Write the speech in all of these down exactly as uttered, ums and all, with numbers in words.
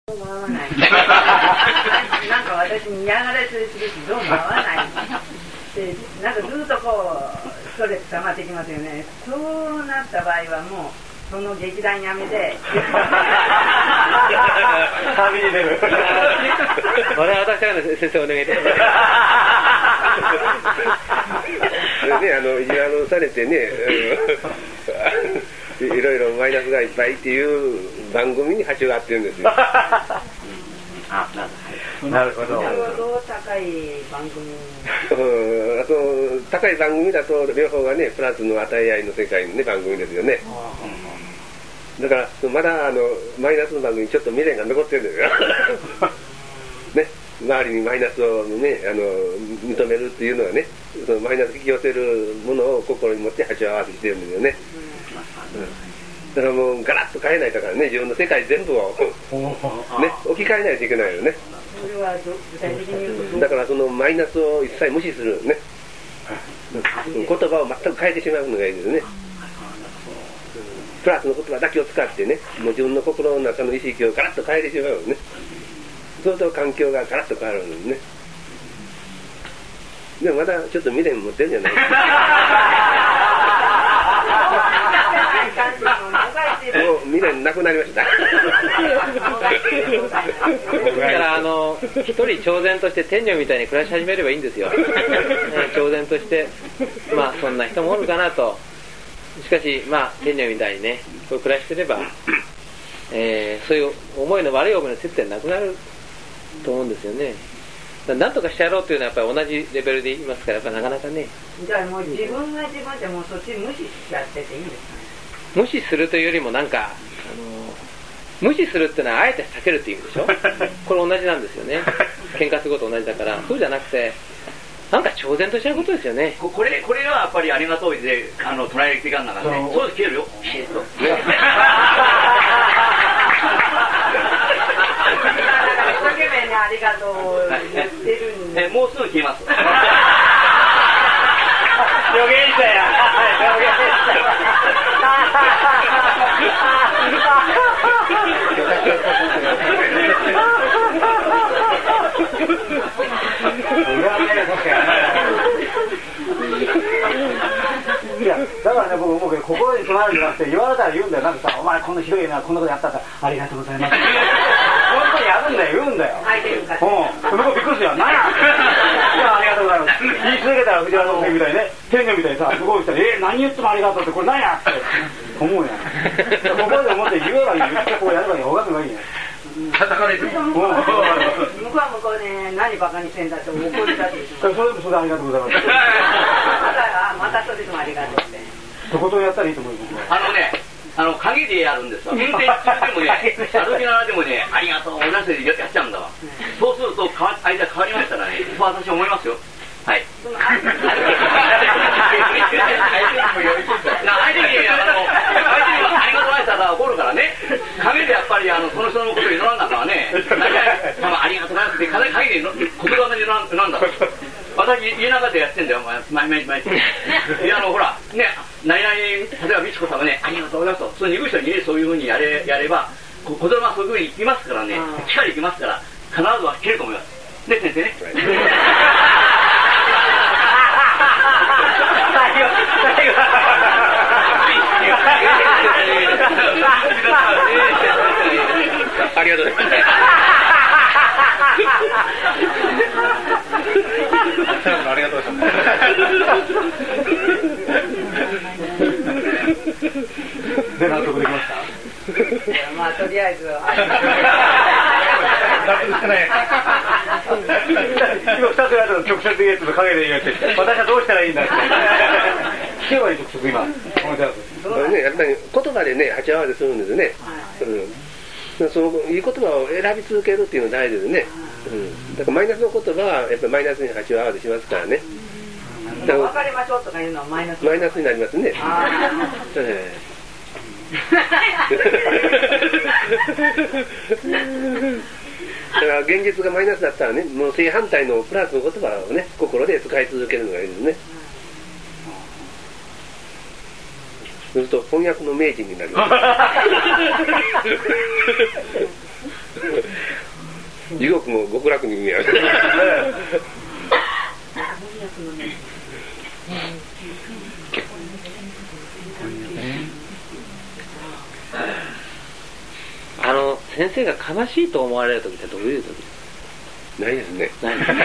回らない。なんか私に嫌がらせするし、どうも合わない。で、なんかずっとこう、ストレス溜まってきますよね。そうなった場合はもう、その劇団やめて。 旅に出る。 これは私からの先生お願いします。 ね、あの、意地悪されてね、いろいろマイナスがいっぱいっていう番組に波長が合ってるんですよ。 あ、なるほど。 なるほど、高い番組。 うん、あと高い番組だと両方がね、プラスの与え合いの世界のね、番組ですよね。だからまだあのマイナスの番組にちょっと未練が残ってるんですよ。ね、周りにマイナスをね、あの認めるっていうのはね、そのマイナス引き寄せるものを心に持って鉢を合わせしてるんですよね。うん、だからもうガラッと変えないとからね、自分の世界全部をね、置き換えないといけないよね。 それは具体的に言うと、 だからそのマイナスを一切無視するね、言葉を全く変えてしまうのがいいですね。プラスの言葉だけを使ってね、もう自分の心の中の意識をガラッと変えてしまうのね。そうすると環境がガラッと変わるのね。でもまだちょっと未練持ってるんじゃないですか。もう未練なくなりました。 だからあの一人超然として天女みたいに暮らし始めればいいんですよ。超然としてまあそんな人もおるかなと。しかしまあ天女みたいにねこう暮らしてれば、えー、そういう思いの悪い思いの接点なくなると思うんですよね。なんとかしてやろうというのはやっぱり同じレベルでいますからやっぱなかなかね。 じゃあもう自分が自分でもうそっち無視しちゃってていいんですかね。 無視するというよりもなんかあの無視するっていうのはあえて避けるっていう意味でしょ。これ同じなんですよね。喧嘩すること同じだからそうじゃなくてなんか超然としたことですよね。 これこれはやっぱりありがとうであの捉えていかんなかね。そうです消えるよ。えっと。一生懸命にありがとう言ってるんで。 えもうすぐ消えます。 予言者や。予言者。いやだからね僕思うけど心に唱えるんじゃなくて言われたら言うんだよ。なんかさお前こんなひどいなこんなことやったらありがとうございます。本当にやるんだよ言うんだよ。 相手に向かって。 うん。向こうびっくりするよ。なんや。いやありがとうございます。言い続けたら藤原の先みたいにね天女みたいにさ向こう来たらえー、何言ってもありがとうってこれ何やって思うやん。心で思って言えばいいよ。言ってこうやればいいよ。分かってばいいよ。 叩かれてる。 向こうは向こうで何バカにせんだって怒りだって言ってます。 それでもそれでありがとうございます。 またそれでもありがとうって。 とことんやったらいいと思うよ僕は。 あのね、あの影でやるんですよ。運転中でもね、歩きながらでもね、ありがとう、同じでやっちゃうんだわ。そうすると間変わりましたらね、そう私思いますよ。はい。相手にあの相手にはありがとうございましたら怒るからね。影でやっぱりあのその人のことを祈らんだからね。何々ありがとうございますって影で言葉で祈らんだ。私家の中でやってんだよ、毎毎毎。いやあのほらね、何々例えば美智子さんがねありがとうございますと、その鈍い人にねそういうふうにやれやれば、子供はそういうふうに行きますからね、力行きますから必ずは切ると思います。ね先生ね。 ありがとうございます。 ありがとうございます。で納得できました。 まあとりあえず納得してない。今ふたつやったの直接言えと影で言えって私はどうしたらいいんだって聞けばいい直接今思い出す。 それね、やっぱり言葉でね鉢合わせするんですね。うん、そのいい言葉を選び続けるっていうのが大事ですね。うん、だからマイナスの言葉はやっぱりマイナスに鉢を合わせしますからね。 だから分かりましょうとかいうのはマイナス。 マイナスになりますね。だから現実がマイナスだったらね、もう正反対のプラスの言葉をね心で使い続けるのがいいですね。すると翻訳の名人になります。 地獄も極楽に見える。 あの先生が悲しいと思われる時ってどういう時ですか？ ないですね。 ない全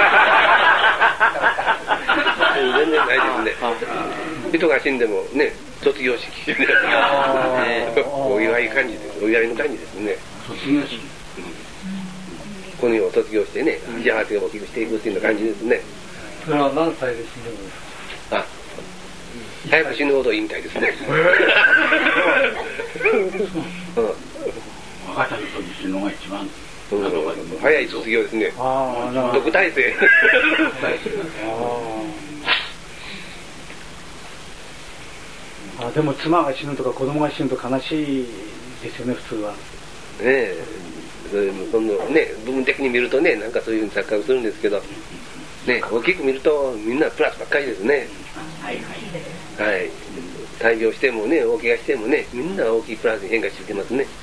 然ないですね。人が死んでもね、卒業式ね、お祝い感じです。お祝いの感じですね。 卒業式。 この世を卒業してね、幸せを大きくしていくっていうような感じですね。 それは何歳で死んでるんですか？ あ、早く死ぬほどいいみたいですね。 赤ちゃんの時死ぬのが一番早い卒業ですね。特待生。 あでも妻が死ぬとか子供が死ぬと悲しいですよね、普通は。ねえ、それもそのね、部分的に見るとね、なんかそういうふうに錯覚するんですけど、ね、大きく見るとみんなプラスばっかりですね。はいはい。はい。大病してもね、大怪我してもね、みんな大きいプラスに変化していきますね。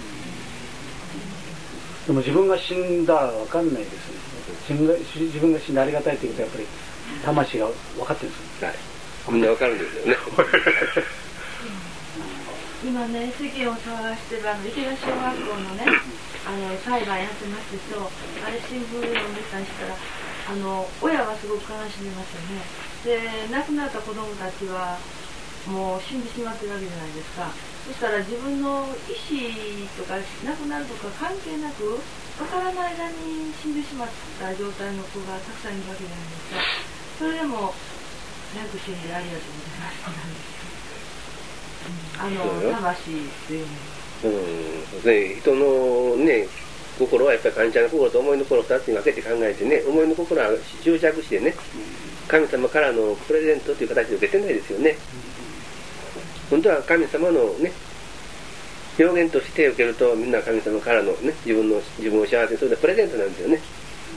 でも自分が死んだら分かんないですね。自分が自分が死んでありがたいということはやっぱり魂が分かってるんですよ。 はい。みんな分かるんですよね。 今ね、世間を騒がしてるあの池田小学校のね、あの裁判やってますでしょ。あれ新聞で読んでたりしたら、あの親はすごく悲しみますよね。で、亡くなった子供たちはもう死んでしまってるわけじゃないですか。そしたら自分の意思とか亡くなるとか関係なく分からない間に死んでしまった状態の子がたくさんいるわけじゃないですか。それでも早く死んでありがとうございますなんですよ。あの魂っていうのうん、ね、人のね心はやっぱり感謝の心と思いの心をふたつに分けて考えてね、思いの心は執着してね、神様からのプレゼントという形で受けてないですよね。本当は神様のね表現として受けると、みんな神様からのね自分の自分を幸せにするプレゼントなんですよね。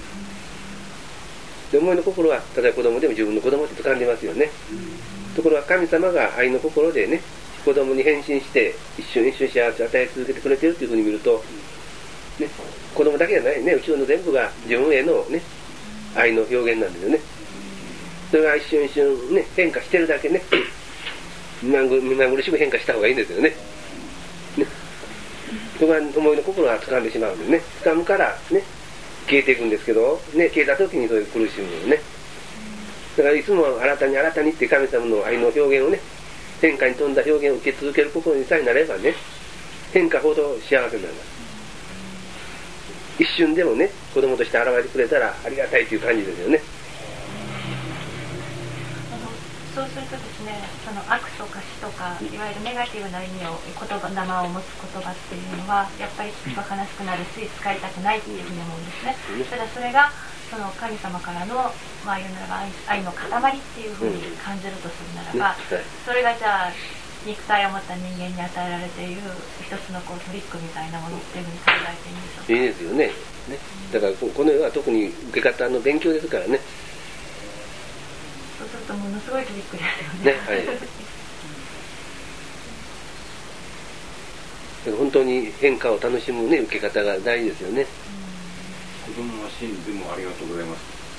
で、思いの心は例えば子供でも自分の子供って掴んでますよね。ところが神様が愛の心でね子供に変身して一瞬一瞬幸せを与え続けてくれてるというふうに見ると、ね、子供だけじゃないね、うちの全部が自分へのね愛の表現なんですよね。それが一瞬一瞬ね変化してるだけね、目まぐるしく変化した方がいいんですよね。ね、そこが思いの心が掴んでしまうんですね。掴むからね消えていくんですけど、ね、消えた時にそういう苦しむのね。だからいつも新たに新たにって神様の愛の表現をね、変化に富んだ表現を受け続ける心にさえなればね、変化ほど幸せになります。一瞬でもね子供として現れてくれたらありがたいという感じですよね。 そうするとですね、その悪とか死とかいわゆるネガティブな意味を言葉生を持つ言葉っていうのはやっぱり聞くと悲しくなるし使いたくないっていうふうに思うんですね。ただそれがその神様からの、まあ、言うならば 愛, 愛の塊っていうふうに感じるとするならば、それがじゃあ肉体を持った人間に与えられている一つのこうトリックみたいなものっていうふうに考えていいんでしょうか。 いいですよね。ね、だからこの世は特に受け方の勉強ですからね。 そうするとものすごいトリックですよね。 ね、はい。本当に変化を楽しむね受け方が大事ですよね。 子供は死んでもありがとうございます。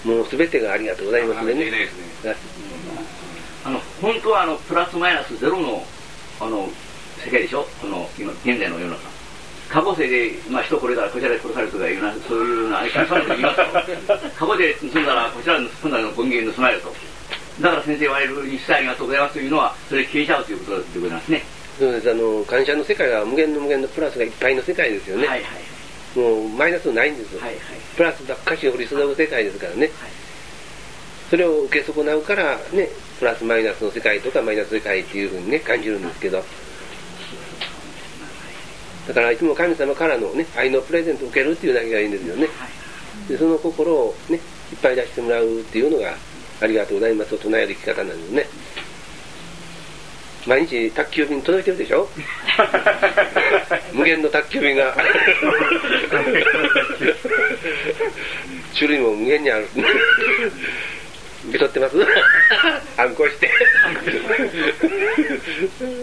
もうすべてがありがとうございますね。 あの本当はあのプラスマイナスゼロのあの世界でしょ。その今現在の世の中。過去世で、まあ、人これからこちらで殺されるとかいうようなそういうようなあれからそういうの言いますと過去で盗んだらこちらで盗んだら権限盗まれると。だから先生言われる一切ありがとうございますというのはそれ消えちゃうということでございますね。 そうです。あの感謝の世界は無限の無限のプラスがいっぱいの世界ですよね。はいはい、もうマイナスないんですよ、はいはい、プラスばっかし降り注ぐ世界ですからね、はい、それを受け損なうからねプラスマイナスの世界とかマイナス世界っていうふうにね感じるんですけど、だからいつも神様からのね愛のプレゼントを受けるっていうだけがいいんですよね。でその心をねいっぱい出してもらうっていうのがありがとうございますと唱える生き方なんですね。毎日宅急便届いてるでしょ無限の宅急便が種類も無限にある受け取ってます反抗して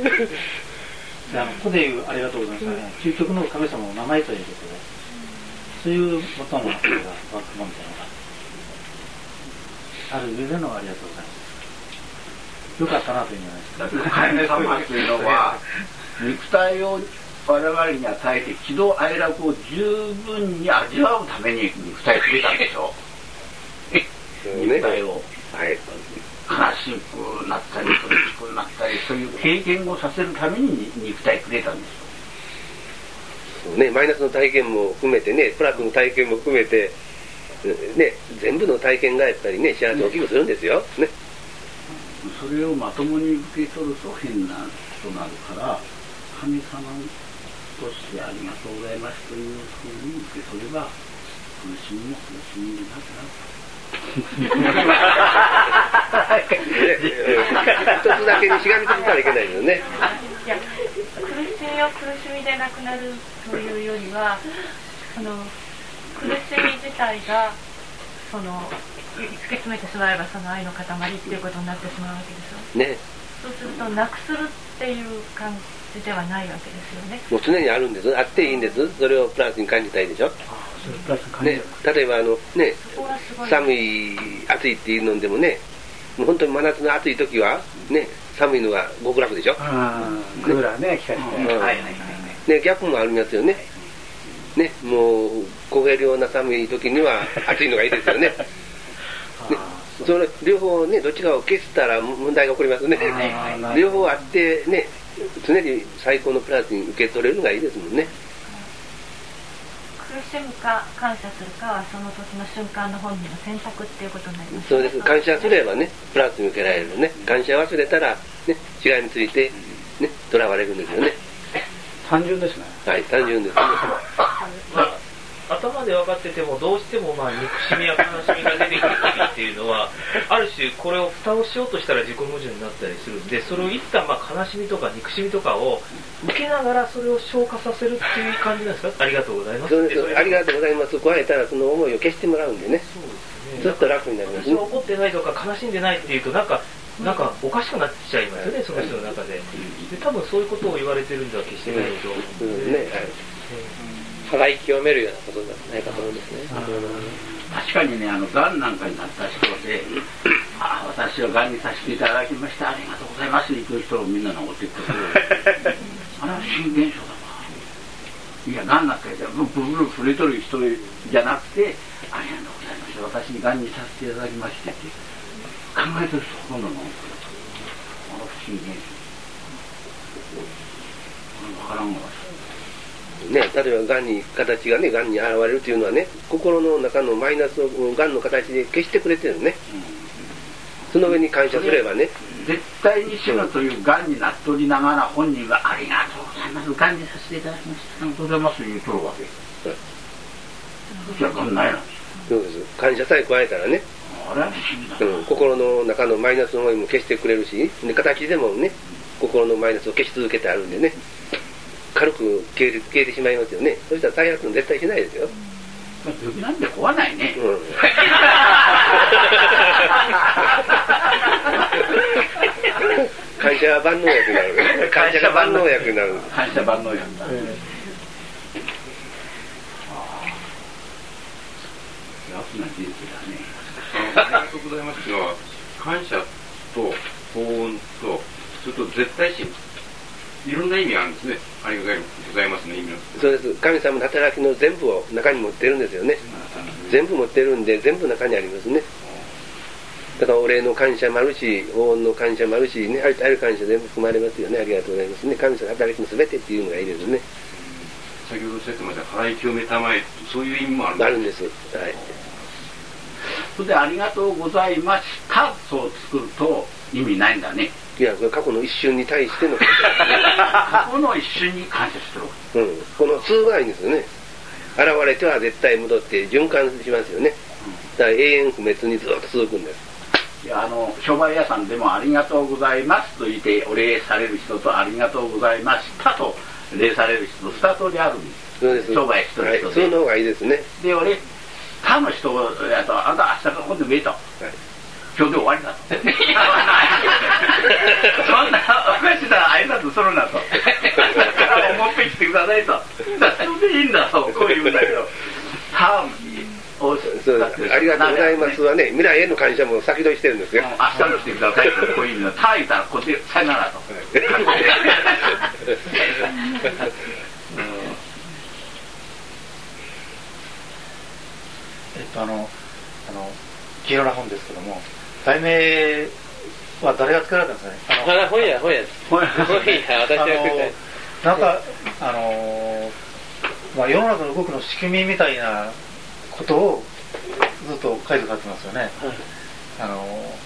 ここで言うありがとうございますね、究極の神様の名前ということで、 そういうこともあったら、ワークマンみたいなのがある上でのありがとうございます。よかったなというんじゃないですか。 カエネ様というのは、肉体を我々に与えて喜怒哀楽を十分に味わうために肉体をくれたんでしょう。肉体を、はい、悲しくなったり苦しくなったりそういう経験をさせるために肉体くれたんでしょう。 そうね、マイナスの体験も含めてね、プラスの体験も含めて、ね、全部の体験がやっぱりね、幸せを大きくするんですよ。ね。 それをまともに受け取ると変な人になるから、神様としてありがとうございますというふうに受け取れば、苦しみも苦しみになくなる。 一つだけにしがみついたらいけないよね。 いや、苦しみを苦しみでなくなるというよりは、その苦しみ自体がその突き詰めてしまえばその愛の塊っていうことになってしまうわけでしょ。ね。そうするとなくするっていう感じではないわけですよね。 もう常にあるんです。あっていいんです。それをプラスに感じたいでしょ。ね、例えばあのね、寒い暑いっていうのでもね、もう本当に真夏の暑い時はね、寒いのが極楽でしょ。 クーラーね、機械で。ね、逆もありますよね。ね、もう焦げるような寒い時には暑いのがいいですよね。ね、それ両方ね、どっちかを消したら問題が起こりますね。両方あってね、常に最高のプラスに受け取れるのがいいですもんね。 苦しむか感謝するかはその時の瞬間の本人の選択っていうことになります、ね。 そうです。感謝すればね、プラスに受けられるね。感謝忘れたらね、違いについてね、とらわれるんですよね。 単純ですね。 はい、単純ですね。 まあ、頭で分かっててもどうしてもまあ憎しみや悲しみが出てくる時っていうのはある種これを蓋をしようとしたら自己矛盾になったりするんで、それを一旦まあ悲しみとか憎しみとかを受けながらそれを消化させるっていう感じなんですか。ありがとうございます。 そうです。ありがとうございます。加えたらその思いを消してもらうんでね。そうですね。ずっと楽になりますね。 私は怒ってないとか悲しんでないっていうとなんかなんかおかしくなっちゃいますよね、その人の中で。で多分そういうことを言われてるんでは決してないと思うんで、ね、 歯がきをめるようなことじゃないかと思うんですね。 確かにね、あのがんなんかになった人で、ああ私はがんにさせていただきました、ありがとうございますって言う人をみんな残っていくあれは不思議現象だわ。いや、がんなんかじゃブルブル触れとる人じゃなくて、ありがとうございました、私にがんにさせていただきましてって考えてる人ほとんどの、あの不思議現象。分からんわ。 ね、例えばがんに形がね、がんに現れるというのはね、心の中のマイナスをがんの形で消してくれてるね、うん、その上に感謝すればね、 絶対に死ぬというがんになっておりながら本人はありがとうございます、がんにさせていただきました、ありがとうございますと言うとるわけです。はい、そしたらがんないなんですよ。 そうです。感謝さえ加えたらね、 あれは不思議だな、 うん、心の中のマイナスの思いも消してくれるし、で形でもね、心のマイナスを消し続けてあるんでね、軽く消えて、消えてしまいますよね。そしたら再発も絶対しないですよ。 病気なんて怖ないね。うん、 感謝は万能薬になる。感謝が万能薬になる。 感謝万能薬だ。うん、楽な人生だね。 ありがとうございますのは、感謝と報恩と、それと絶対心。いろんな意味があるんですね。ありがとうございますの意味なんです。 そうです。神様の働きの全部を中に持ってるんですよね。全部持ってるんで、全部中にありますね。だからお礼の感謝もあるし、応援の感謝もあるし、ね、あるある感謝全部含まれますよね。ありがとうございますね。神様の働きの全てっていうのがいいですね。 先ほどおっしゃってました、払い清めたまえ、そういう意味もあるんです。 あるんです。はい。 それでありがとうございましたそう作ると意味ないんだね。 いや、それ過去の一瞬に対しての感謝、 ね、過去の一瞬に感謝してる。 うん。この通がいいんですよね。現れては絶対戻って循環しますよね。だから永遠不滅にずっと続くんです。 いや、あの商売屋さんでもありがとうございますと言ってお礼される人とありがとうございましたと礼される人と二通りあるんです。 そうです。 商売してる人で、はい、 その方がいいですね。 で、俺他の人やとあんた明日から今度見えと。はい、今日で終わりだと。そんなおかしな挨拶するなと。だからもう一回来てくださいと。それでいいんだとこう言うんだけど、 カーをそうです。ありがとうございますはね、未来への感謝も先取りしてるんですよ。 明日のしてくださいとこういう意味のター言ったらこっちさよならと。 えっとあのあの黄色な本ですけども、題名は誰が作られたんですかね。 あの本屋本屋です。本屋私が作った。 なんかあのまあ世の中の動きの仕組みみたいなことをずっと書いて書いてますよね。あの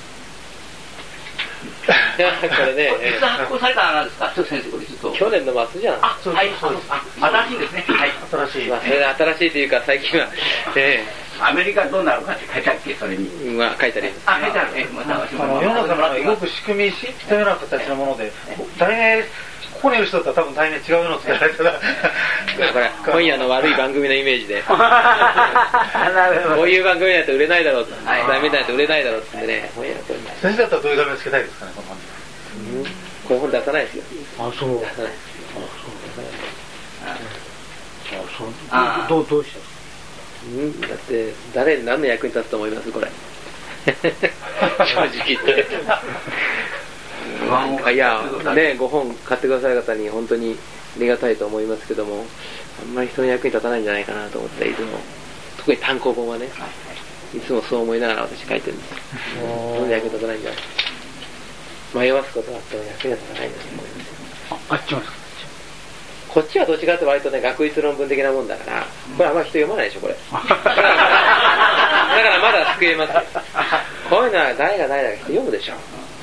これね、 いつ発行されたんですか、先生これちょっと。 去年の末じゃん。 あ、はい、新しいですね。はい。 新しい。 まあそれで新しいというか最近は、えアメリカどうなるかって書いてあるっけそれに。 まあ書いてあります。 あ、書いてある。え、またあの世の中の動く仕組みし人ような形のもので、題名ここにいる人だったら多分題名違うのをつけられたら。 これ本屋の悪い番組のイメージで。こういう番組だと売れないだろうと、題名だと売れないだろうってね。 先生だったらどういう題名をつけたいですかねこの本に。 この本出さないですよ。 あ、そう。 出さない。 あ、そう。どうどうしたんですか。 うんだって誰に何の役に立つと思いますこれ。正直言って。いやねご本買ってくださる方に本当にありがたいと思いますけども、あんまり人の役に立たないんじゃないかなと思っていつも特に単行本はねいつもそう思いながら私書いてるんですよ。そんな役に立たないんじゃない。迷わすことがあっても役に立たないんだと思いますよ。 あっちもですか。 こっちはどっちかって割とね学術論文的なもんだから、これあんまり人読まないでしょこれ。だからまだ救えますよ。こういうのは誰が誰だか人読むでしょ。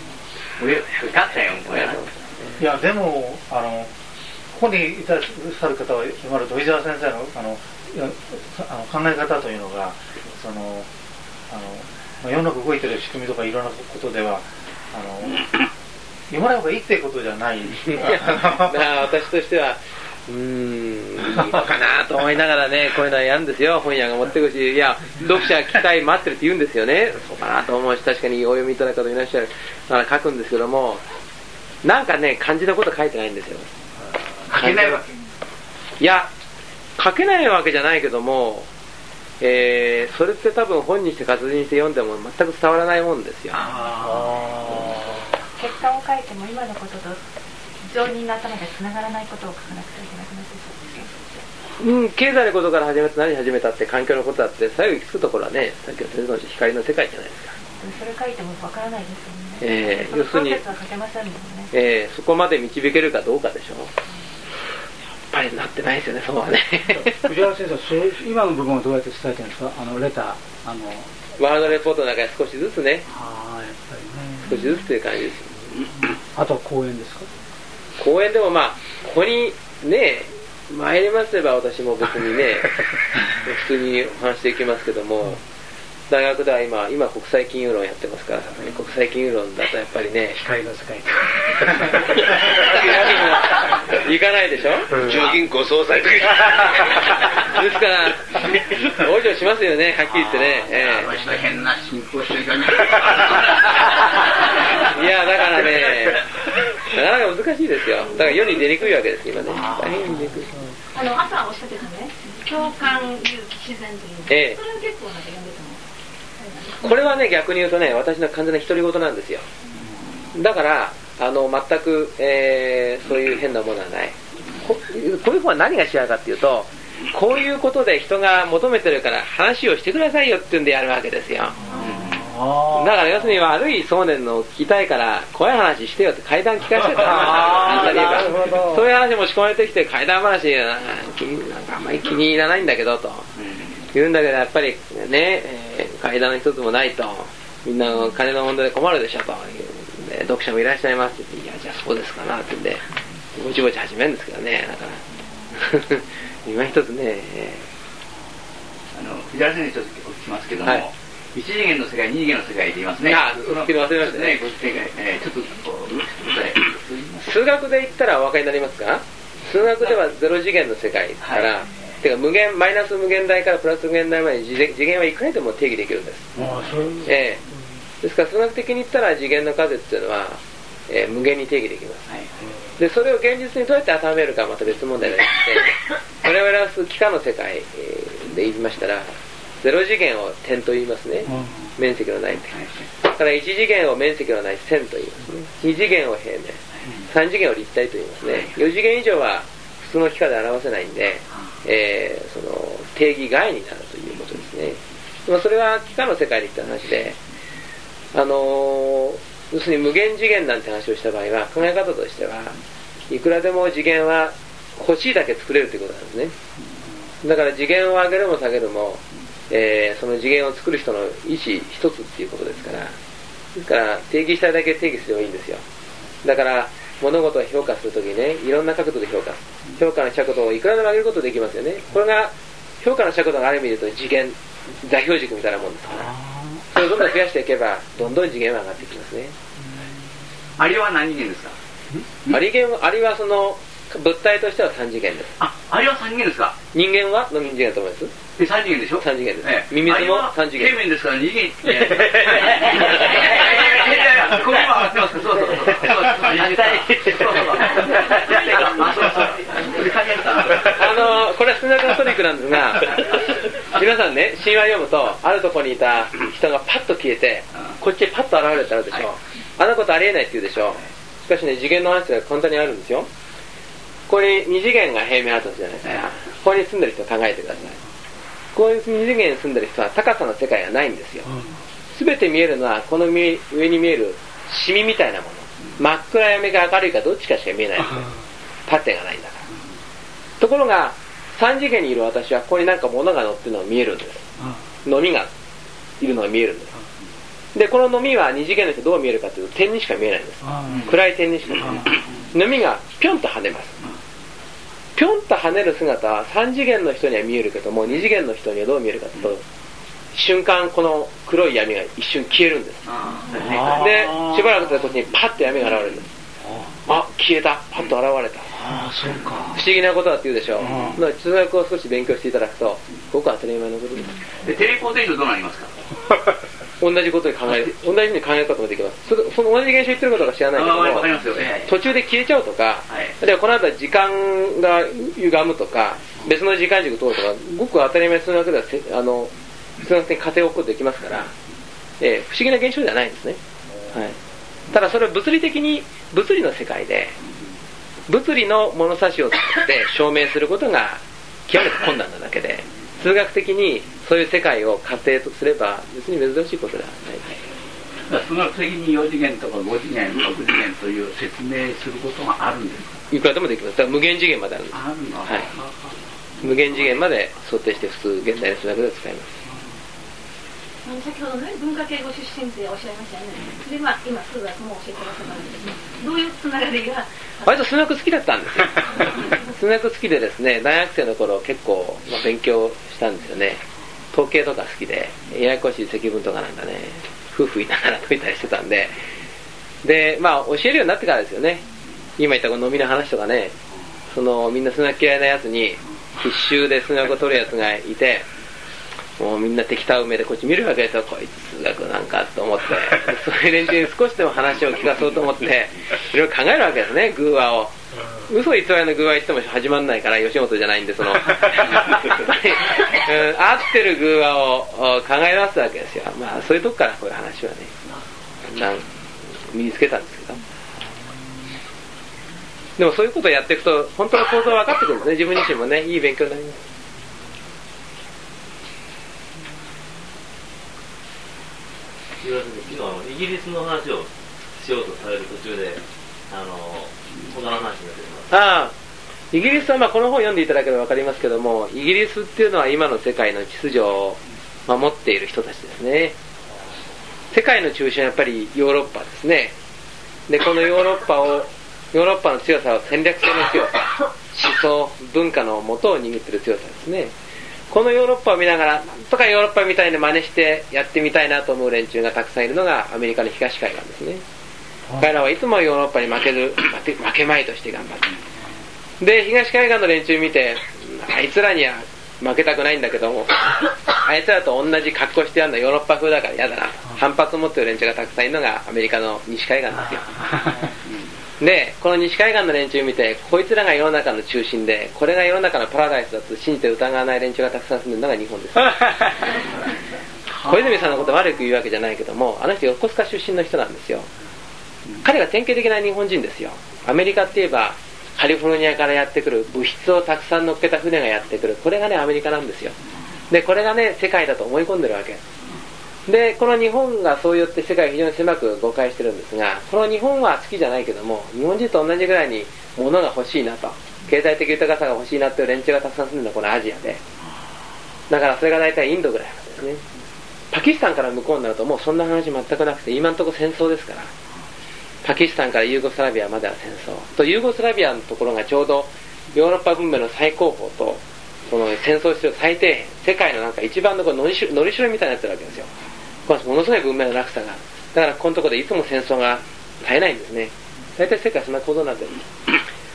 いやでもあのここにいらっしゃる方は今の土井沢先生のあのあの考え方というのがそのあの世の中動いてる仕組みとかいろんなことではあの読まない方がいいっていうことじゃない。 私としてはうーんいいのかなと思いながらねこういうのはやるんですよ。本屋が持ってくるし、いや読者期待待ってるって言うんですよね。そうかなと思うし、確かにお読みいただく方いらっしゃるから書くんですけども、なんかね漢字のこと書いてないんですよ。 書けないわけいや書けないわけじゃないけども、えー、それって多分本にして活字にして読んでも全く伝わらないもんですよ。 結果を書いても今のことと常人の頭でつながらないことを書かなくてはいけなくなってそうですね。 うん、経済のことから始めて何始めたって環境のことだって最後行き着くところはね、さっきの先生の光の世界じゃないですか。 それ書いてもわからないですよね。 えー、要するに、 は書けませんもんね。 えー、そこまで導けるかどうかでしょう。やっぱりなってないですよね、そこはね。 藤原先生はそれ今の部分をどうやって伝えてるんですか。あのレターあのワールドレポートの中で少しずつね。 ああやっぱりね。 少しずつという感じです。 あとは講演ですか。 講演でもまあここにね参りますれば私も別にね普通にお話できますけども、大学では今今国際金融論やってますから、国際金融論だとやっぱりね光の世界行かないでしょ。 中銀行総裁ですから往生しますよね、はっきり言ってね。 あの人変な進行してるからいやだからねなかなか難しいですよ。だから世に出にくいわけです今ね。大変に出にくい。 あの朝おっしゃってたね、共感勇気自然という、 ええ、 それは結構なんか読んでたの。 これはね逆に言うとね私の完全な独り言なんですよ。だからあの全く、えー、そういう変なものはない。こ, こういう本は何が違うかっていうと、こういうことで人が求めてるから話をしてくださいよっていうんでやるわけですよ。だから要するに悪い想念の聞きたいから怖い話してよって怪談聞かせてたらそういう話持ち込まれてきて怪談話なんかあんまり気に入らないんだけどと言うんだけど、やっぱりね、えー、怪談の一つもないとみんな金の問題で困るでしょとで読者もいらっしゃいますって言って、いやじゃあそうですかなって言うんでぼちぼち始めるんですけどね。だから今一つね、えー、あの藤原先生にちょっとお聞きしますけども、はい、一次元の世界二次元の世界で言いますね。 ああ、その忘れましたね。 えー、ちょっと数学で言ったらお分かりになりますか。数学ではゼロ次元の世界から、はい、てか無限マイナス無限大からプラス無限大まで次元はいくらでも定義できるんです。あそういう、えー、ですから数学的に言ったら次元の数っていうのは、えー、無限に定義できます、はい、でそれを現実にどうやって当てはめるかはまた別問題であってそれを表す幾何の世界で言いましたら、ゼロ次元を点と言いますね、面積のない点。だからいち次元を面積のない線と言いますね。に次元を平面、さん次元を立体と言いますね。よ次元以上は普通の幾何で表せないんで、えー、その定義外になるということですね。まあ、それは幾何の世界で言った話で、あのー、要するに無限次元なんて話をした場合は、考え方としてはいくらでも次元は欲しいだけ作れるということなんですね。だから次元を上げるも下げるも、えー、その次元を作る人の意思一つっていうことですから、ですから定義したいだけ定義すればいいんですよ。だから物事を評価するときにね、いろんな角度で評価する。評価の尺度をいくらでも上げることできますよね。これが評価の尺度がある意味で言うと次元、座標軸みたいなもんですから、それをどんどん増やしていけばどんどん次元は上がってきますね。 アリは何次元ですか？ アリ元は、アリはその物体としてはさん次元です。 あ、アリはさん次元ですか？ 人間は何次元だと思います？ でさん次元でしょ？ さん次元です。 ええ、 ミミズもさん次元。 平面ですからに次元。いやいやいやいやいや、ここは上がってますから、そうそうそう。そうそうそう。 あの、これは数学のトリックなんですが、皆さんね、神話読むと、あるところにいた人がパッと消えて、こっちにパッと現れたらでしょ。あんなことありえないって言うでしょ。しかしね、次元の話は簡単にあるんですよ。ここにに次元が平面あったじゃないですか。ここに住んでる人を考えてください。こういうに次元に住んでる人は高さの世界がないんですよ。すべて見えるのはこの上に見えるシミみたいなもの。真っ暗闇が明るいかどっちかしか見えないんですよ。縦がないんだから。ところがさん次元にいる私はここになんか物が乗ってるのが見えるんです。のみがいるのが見えるんです。でこののみはに次元の人どう見えるかというと点にしか見えないんです。暗い点にしか見えない。のみがピョンと跳ねます。ピョンと跳ねる姿はさん次元の人には見えるけどもに次元の人にはどう見えるかというと、瞬間この黒い闇が一瞬消えるんです。でしばらく経った時にパッと闇が現れるんです。あ、消えた、パッと現れた。 あ、そうか。 不思議なことだって言うでしょう。まあ数学を少し勉強していただくとごく当たり前のことです。 でテレポーテーションどうなりますか？ 同じことに考える、同じように考えることもできます。その、その同じ現象言ってることが知らないけども、 わかりますよね。 途中で消えちゃうとか、はい、例えばこの後時間が歪むとか、別の時間軸通るとか、ごく当たり前数学ではあの数学的に仮定を起こることできますから、えー、不思議な現象ではないんですね。はい、ただそれを物理的に、物理の世界で、物理の物差しを使って証明することが極めて困難なだけで、数学的にそういう世界を仮定とすれば別に珍しいことではない。 数学的によ次元とかご次元、ろく次元という説明することがあるんですか？ いくらでもできます。だから無限次元まであるんです。 あるの？ はい。無限次元まで想定して普通現代の数学では使います。 あの先ほどね、文化系ご出身っておっしゃいましたよね。で、まあ今数学も教えてくださったんですけど、どういうつながりが？ 割と数学好きだったんですよ。数学好きでですね、大学生の頃結構、まあ、勉強したんですよね。統計とか好きで、ややこしい積分とかなんかね、夫婦いながら解いたりしてたんで、で、まあ教えるようになってからですよね。今言ったこの飲みの話とかね、そのみんな数学嫌いなやつに必修で数学を取るやつがいて、もうみんな敵対埋めでこっち見るわけですよ。こいつ数学なんかと思って、そういう連中に少しでも話を聞かそうと思って、いろいろ考えるわけですね、偶話を。嘘偽りの偶話言っても始まんないから、吉本じゃないんで、その、うん、合ってる偶話を考え出すわけですよ。まあそういうとこからこういう話はね、だんだん身につけたんですけど。でもそういうことをやっていくと、本当の構造が分かってくるんですね。自分自身もね、いい勉強になります。 すみません、昨日あのイギリスの話をしようとされる途中で、あの他の話になってます。 ああ、イギリスはまあこの本を読んでいただければ分かりますけども、イギリスっていうのは今の世界の秩序を守っている人たちですね。世界の中心はやっぱりヨーロッパですね。でこのヨーロッパをヨーロッパの強さを戦略性の強さ、思想、文化の元を握っている強さですね。このヨーロッパを見ながら、なんとかヨーロッパみたいに真似してやってみたいなと思う連中がたくさんいるのがアメリカの東海岸ですね。彼らはいつもヨーロッパに負けず、負けまいとして頑張ってる。で、東海岸の連中見て、あいつらには負けたくないんだけども、あいつらと同じ格好してやるのはヨーロッパ風だから嫌だなと。反発を持っている連中がたくさんいるのがアメリカの西海岸ですよ。 でこの西海岸の連中見て、こいつらが世の中の中心で、これが世の中のパラダイスだと信じて疑わない連中がたくさん住んでるのが日本です小泉さんのこと悪く言うわけじゃないけども、あの人横須賀出身の人なんですよ。彼が典型的な日本人ですよ。アメリカって言えばカリフォルニアからやってくる物質をたくさん乗っけた船がやってくる、これがねアメリカなんですよ。でこれがね世界だと思い込んでるわけで、この日本がそう言って世界を非常に狭く誤解してるんですが、この日本は好きじゃないけども、日本人と同じぐらいに物が欲しいなと、経済的豊かさが欲しいなっていう連中がたくさん住んでるのはこのアジアで、だからそれが大体インドぐらいなんですね。パキスタンから向こうになるともうそんな話全くなくて、今のところ戦争ですから、パキスタンからユーゴスラビアまでは戦争と、ユーゴスラビアのところがちょうどヨーロッパ文明の最高峰とこの戦争してる最底辺、世界のなんか一番のこののりしろみたいになってるわけですよ。このものすごい文明の落差がある。だからこのところでいつも戦争が絶えないんですね。大体世界はそんな構造になってるんです。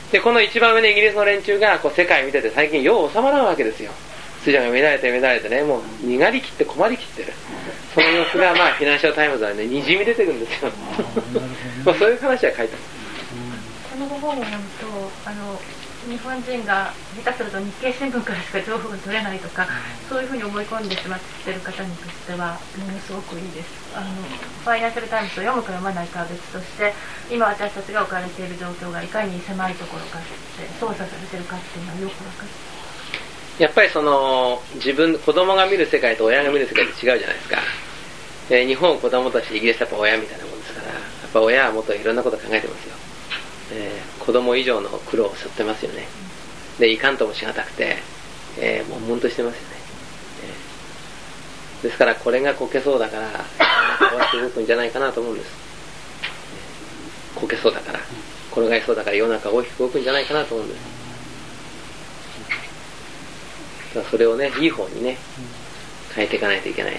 でこの一番上のイギリスの連中がこう世界を見てて最近よう収まらんわけですよ。筋が乱れて乱れてね、もうにがりきって困りきってる、その様子がまあフィナンシャルタイムズはねにじみ出てくるんですよまあそういう話は書いてある。 この本を読むと、あの日本人が下手すると日経新聞からしか情報が取れないとか、そういうふうに思い込んでしまっている方にとってはものすごくいいです。あのファイナンシャルタイムズを読むか読まないかは別として、今私たちが置かれている状況がいかに狭いところかって操作されているかっていうのはよくわかる。 やっぱりその自分子供が見る世界と親が見る世界って違うじゃないですか。で日本子供たち、イギリスやっぱ親みたいなもんですから、やっぱ親はもっといろんなこと考えてますよ。えー、子供以上の苦労を背負ってますよね。でいかんともしがたくて、えー、悶々としてますよね、えー、ですからこれがこけそうだからこうやって動くんじゃないかなと思うんです、えー、こけそうだから転がりそうだから世の中大きく動くんじゃないかなと思うんです。だからそれをねいい方にね変えていかないといけないです。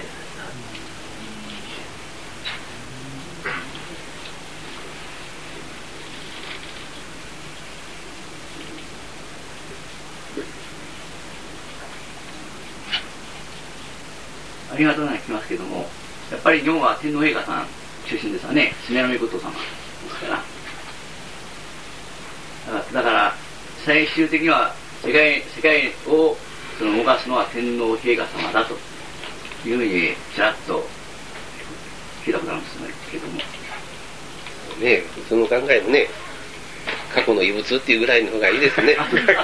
ありがとうな聞きますけども、やっぱり日本は天皇陛下さん中心ですわね。常の御事様ですから。だから最終的には世界世界をその動かすのは天皇陛下様だというふうにちらっと聞いたことなんですけども。 ね、その考えもね、過去の遺物っていうぐらいの方がいいですね。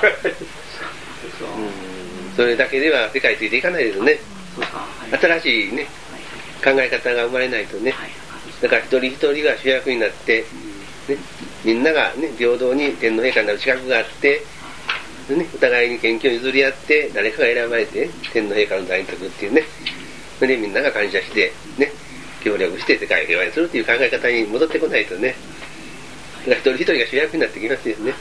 うん、それだけでは世界ついていかないですね。新しいね、考え方が生まれないとね、だから一人一人が主役になって、ね、みんなが、ね、平等に天皇陛下になる資格があって、ね、お互いに謙虚に譲り合って誰かが選ばれて、ね、天皇陛下の座に立つっていうね、それでみんなが感謝して、ね、協力して世界を平和にするっていう考え方に戻ってこないとね、だから一人一人が主役になってきますよね。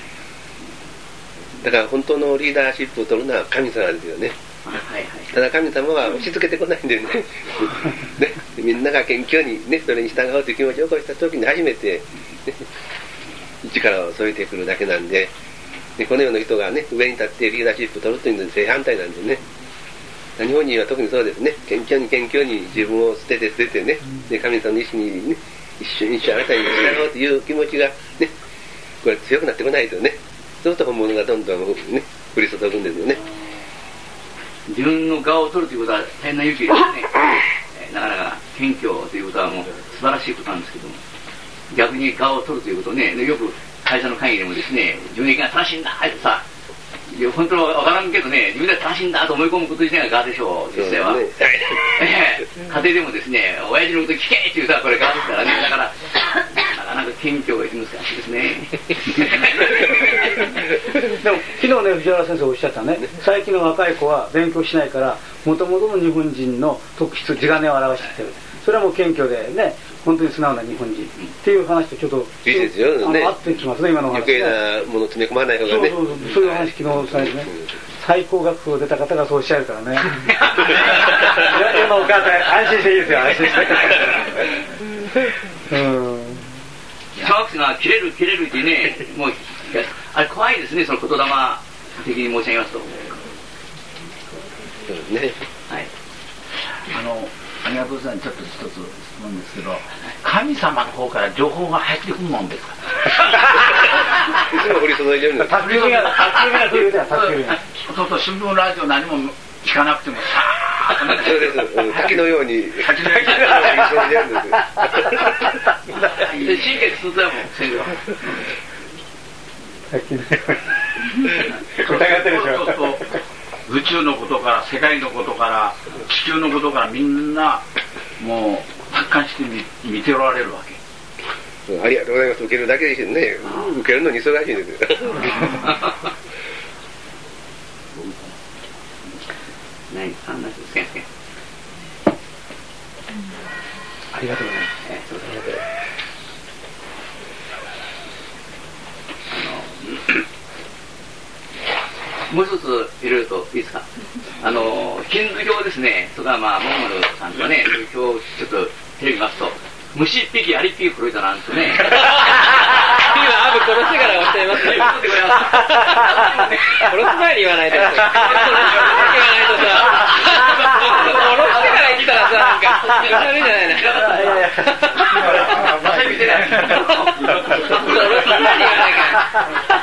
だから本当のリーダーシップを取るのは神様ですよね。はいはい、ただ神様は押し付けてこないんで ね, ねみんなが謙虚に、ね、それに従うという気持ちを起こした時に初めて、ね、力を添えてくるだけなんで、でこの世の人が、ね、上に立ってリーダーシップを取るというのに正反対なんでね、日本人は特にそうですね、謙虚に謙虚に自分を捨てて捨ててね、で神様の意志に、ね、一瞬一瞬新たに従おうという気持ちが、ね、これ強くなってこないとね、そうすると本物がどんどん、ね、降り注ぐんですよね。 自分の側を取るということは大変な勇気ですねなかなか謙虚ということはもう素晴らしいことなんですけども、逆に側を取るということをね、よく会社の会議でもですね、自分の意見が正しいんだってさ、いや本当は分からんけどね、自分では正しいんだと思い込むこと自体が側でしょう、実際は、ね家庭でもですね、親父のこと聞けっていうさ、これ側ですからね、だからなかなか謙虚が難しいですねでも昨日ね、藤原先生おっしゃったね、最近の若い子は勉強しないからもともとの日本人の特質、地金を表してきてる、それはもう謙虚でね、本当に素直な日本人っていう話とちょっといいですよね、 合ってきますね、今の話、ね、 余計なもの詰め込まない方がね、 そうそうそう、そういう話昨日されてね、最高学府を出た方がそうおっしゃるからね世のお母さん安心していいですよ、安心してうん小学生が切れる切れるってね、もうあれ怖いですね、その言霊的に申し上げますと。 そうですね。 はい。あのありがとうございます。ちょっと一つ質問ですけど、神様の方から情報が入ってくるもんですか。 つも降り注いでるんです。 卓球が、卓球がそういうじゃん、卓球が。 そうそう、新聞ラジオ何も聞かなくてもさーっとなってそうです、うん、滝のように滝のように降り注いでるんです。 神経痛だもん、先生は。 卓球のように。疑ってるでしょ。 そうそう宇宙のことから世界のことから地球のことからみんなもう達観して見、見ておられるわけ。 ありがとうございます。受けるだけでいいですね。受けるのに忙しいんですよ。 何あんな人先生。 ありがとうございます。 えーそうですあのもう一つ入れるといいですか。あのヒンズー教ですね。それからまあモハメドさんとかね、そういう教をちょっとテレビ見ますと。虫一匹、アリ一匹、黒いたなんですね。 今、アブ殺してからおっしゃいますね。殺す前に言わないと。殺す前に言わないとさ、殺してから言ったらさ、なんか、悪いんじゃないの。 まさに見てない。殺す前に言わないから。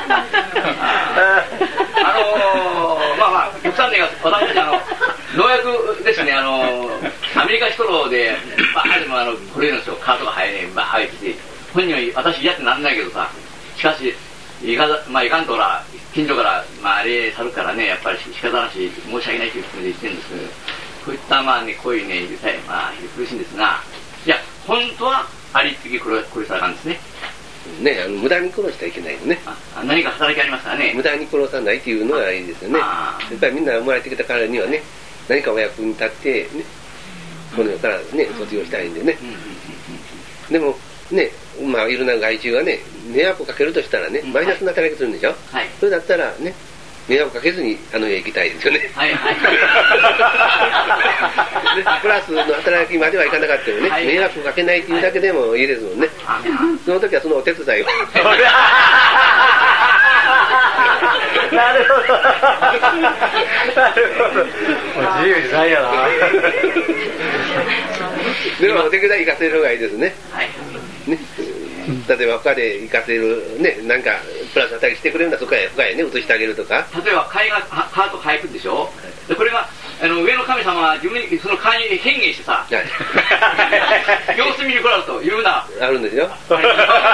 あのー、まあまあ、極端に言います。私たちあの、農薬ですね、あのアメリカストローで、まあ、でもあのこれの人カートが生えね、まあ、生えてて、本人は私嫌ってなんないけどさ、しかしいか、まあ、いかんとら近所から、まあ、あれ去るからね、やっぱり仕方なし申し訳ないというつもりで言ってるんですけど、こういったまあね、こういうね、まあ苦しいんですが、いや本当はありってき殺されたんですね。 ね、あの無駄に殺してはいけないよね。 あ何か働きありますからね。 無駄に殺さないというのがいいですよね。やっぱりみんな生まれてきたからにはね、何かお役に立ってね、この世からね、卒業したいんでね。でもね、まあいろんな害虫がね、迷惑をかけるとしたらね、マイナスな働きするんでしょ。はい、それだったらね、迷惑かけずにあの世へ行きたいですよね。はいはい、プラスの働きまではいかなかったよね、はい、迷惑をかけないというだけでもいいですもんね。はい、その時はそのお手伝いを。 なるほど。なるほど。自由自在やな。 でもできるだけ活かせる方がいいですね。はい。ね。例えば他で活かせるね、なんかプラス働きしてくれるんだ、そこへ他へね移してあげるとか。 例えば貝がカート生えるでしょ。でこれがあの上の神様は自分にその貝に変化してさ、はい、様子見に来られると言うな。 あるんですよ。例え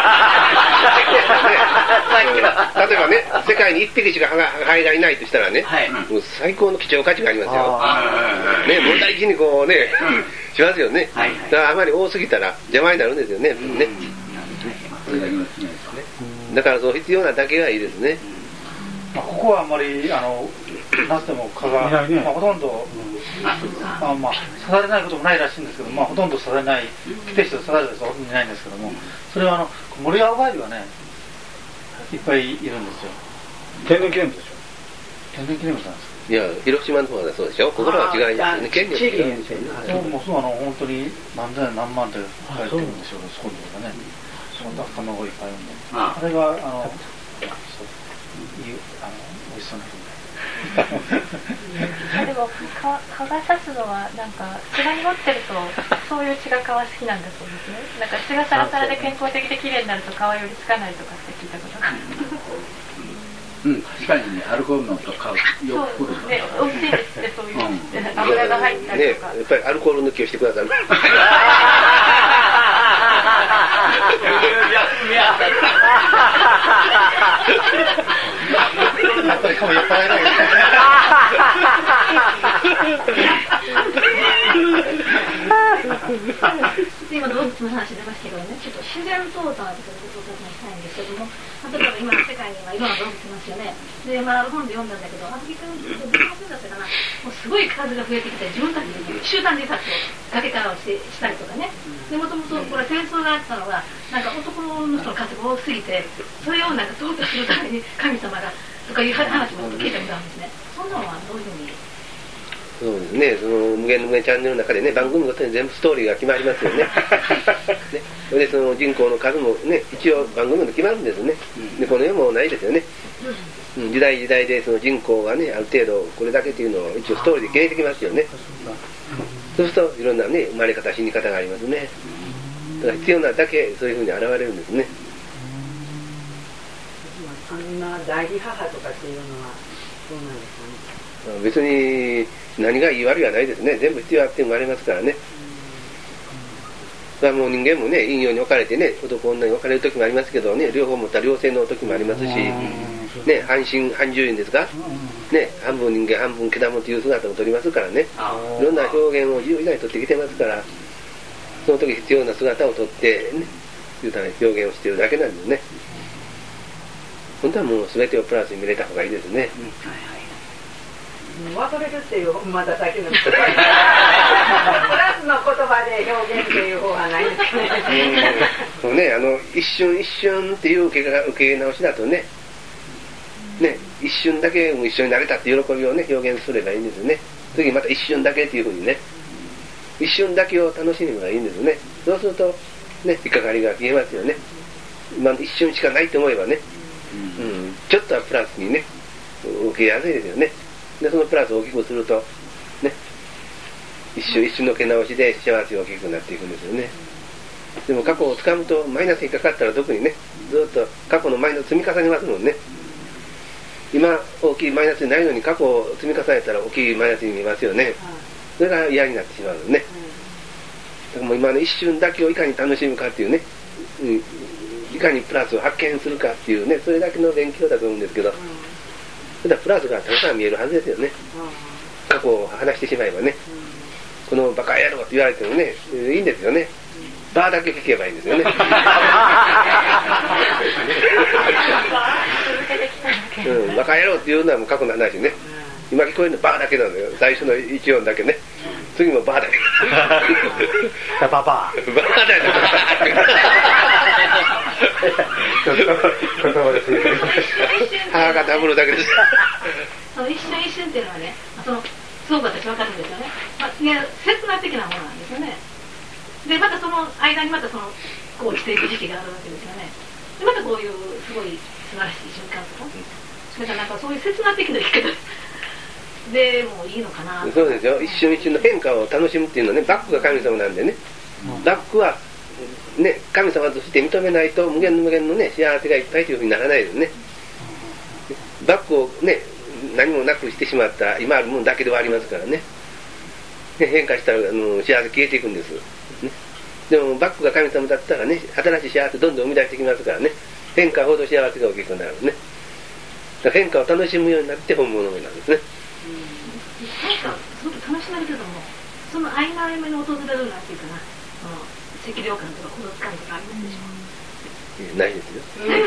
ばね、世界に一匹しかハエがいないとしたらね、はい、もう最高の貴重価値がありますよ。ね、もう大事にこうね、しますよね。はいはい、だからあまり多すぎたら邪魔になるんですよね。うんね、だからそう必要なだけがいいですね。 まあ、ここはあんまりあのなっても蚊が、ね、まあ、ほとんど、うん、あまあ刺されないこともないらしいんですけど、まあ、ほとんど刺されない、不定して刺される人はほとんどいないんですけども、それはあのモリアオガエビがねいっぱいいるんですよ。 天然記念物でしょ。 天然記念物なんですか。 いや、広島の方はそうでしょ。ここらは違いますよね。県によって違うんですよね。 もうそう、あの本当に何千何万と書いてるんでしょうけど、そういうのがね、そんな卵いっぱいあるんで、あれがあのそういうあの美味しそうなでも蚊が刺すのはなんか血が濁ってるとそういう血が蚊は好きなんだそうですね。なんか血がサラサラで健康的で綺麗になると蚊は寄りつかないとかって聞いたことがある。 うん、確かにね、アルコールのとかよく来るね、美味しいですね、そういう、うん、油が入ったりとか、 ね、やっぱりアルコール抜きをしてください。 やっぱりかも酔っ払いだけど今動物の話出ましたけどね、ちょっと自然淘汰ということをしたいんですけども、例えば今世界にはいろんな動物いますよね。で、まあ、本で読んだんだけど、アフリカのどこの国だったかな、もうすごい数が増えてきて、自分たちで、ね、集団自殺を崖からをしてしたりとかね。で、もともとこれ戦争があったのが、なんか男の人の数が多すぎて、それをなんか淘汰するために神様がとかいう話も聞いたことあるんですね。そんなのはどういうふうに？ そうですね、その無限の無限チャンネルの中でね、番組ごとに全部ストーリーが決まりますよね。ね、それでその人口の数もね、一応番組で決まるんですね。で、この世もないですよね。うん、時代時代でその人口がね、ある程度これだけっていうのを一応ストーリーで決めてきますよね。そうするといろんなね、生まれ方、死に方がありますね。だから必要なだけそういうふうに現れるんですね。 は代理母とかっていうのはどうなんですかね。 別に何がいい悪いはないですね。全部必要あって生まれますからね。うん、もう人間もね、陰陽に分かれてね、男女に分かれる時もありますけどね、両方持った両性の時もありますし、ね、半身半獣院ですか、ね、半分人間半分獣という姿を取りますからね、いろんな表現を自由以外に取ってきてますから、その時必要な姿を取ってね、いうたら表現をしているだけなんですね。本当はもう全てをプラスに見れた方がいいですね。 分かれるっていうまた先のプラスの言葉で表現っていう方はないですね。 そうね、あの一瞬一瞬っていう受け受け直しだとね、ね、一瞬だけ一緒になれたっていう喜びをね表現すればいいんですよね。次また一瞬だけっていうふうにね、一瞬だけを楽しめばいいんですね。そうするとね、引っかかりが消えますよね。まあ一瞬しかないと思えばね、うん、ちょっとはプラスにね受けやすいですよね。でそのプラスを大きくするとね、一瞬一瞬の受け直しで幸せが大きくなっていくんですよね。でも過去をつかむとマイナスにかかったら特にね、ずっと過去のマイナス積み重ねますもんね。今大きいマイナスにないのに過去を積み重ねたら大きいマイナスに見えますよね。それが嫌になってしまうのね。だからもう今の一瞬だけをいかに楽しむかっていうね、うん、いかにプラスを発見するかっていうね、それだけの勉強だと思うんですけど、それはプラスがたくさん見えるはずですよね。過去を話してしまえばね、このバカ野郎って言われてもね、いいんですよね。バーだけ聞けばいいんですよね。うん、バカ野郎っていうのはもう過去の話ね。今聞こえるのバーだけなんだよ。最初の一音だけね。次もバーだけ。 ババー。 バーだけ。母がダブルだけです。 その一瞬一瞬っていうのはね、そのすごく私分かるんですよね。まあ、いや刹那的なものなんですよね。でまたその間にまたそのこう落ちていく時期があるわけですよね。でまたこういうすごい素晴らしい瞬間とか、だからなんかそういう刹那的な生き方でもういいのかな。 そうですよ。一瞬一瞬の変化を楽しむっていうのはね、バックが神様なんでね、うん、バックはね神様として認めないと無限の無限のね幸せがいっぱいというふうにならないですね。バックをね何もなくしてしまった今あるものだけではありますからね。変化したらあの幸せ消えていくんです、ね、でもバックが神様だったらね、新しい幸せどんどん生み出してきますからね、変化ほど幸せが大きくなるね。だから変化を楽しむようになって本物なんですね。 変化をすごく楽しめるけども、その合間合間に訪れるなんていうかな、赤涼感とか孤独感とかありますでしょう。 ないですよ。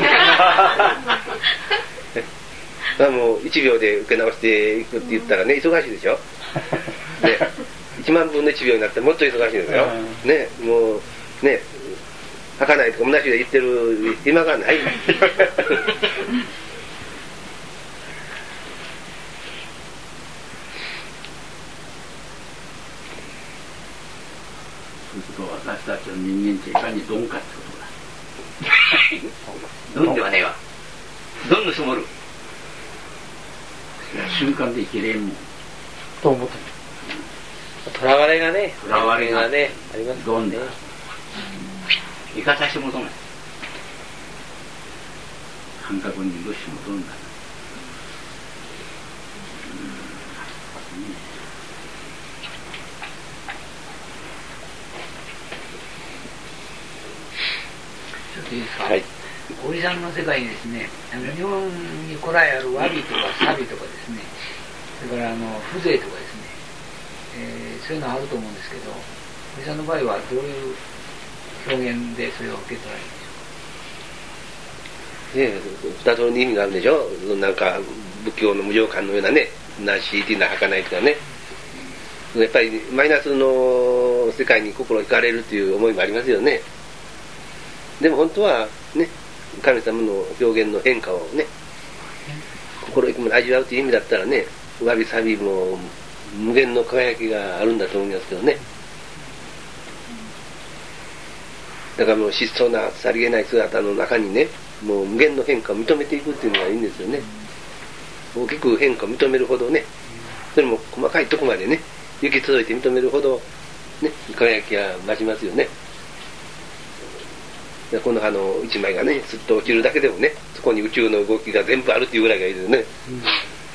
まあもういちびょうで受け直していくって言ったらね、忙しいでしょ。ね、いちまんぶんのいちびょうになってもっと忙しいですよ。ね、もうね、吐かないとか虚しで言ってる暇がない。 私たちの人間っていかに鈍かってことだ。 鈍ではねえわ。鈍の積もる。 瞬間で生きれんもん。 と思って。 とらわれがね、 とらわれがね、ありますどんだ。 生かさせてもとない。 感覚にどうしてもどんだ。 いいですか、 はい、 おじさんの世界にですね、あの日本に古来ある詫びとかサビとかですね、それからあの風情とかですね、えー、そういうのあると思うんですけど、おじさんの場合はどういう表現でそれを受け取られるんでしょうか。 ねえ、二通りの意味があるんでしょ。なんか仏教の無常観のようなね、なしっていうのは儚いとかね、やっぱりマイナスの世界に心惹かれるという思いもありますよね。でも本当はね、神様の表現の変化をね、心意気まで味わうという意味だったらね、わびさびも無限の輝きがあるんだと思いますけどね。だからもう質素なさりげない姿の中にね、もう無限の変化を認めていくっていうのがいいんですよね。大きく変化を認めるほどね、それも細かいとこまでね、行き届いて認めるほどね、輝きが増しますよね。 この葉の一枚がねすっと落ちるだけでもね、そこに宇宙の動きが全部あるっていうぐらいがいいですね、うん、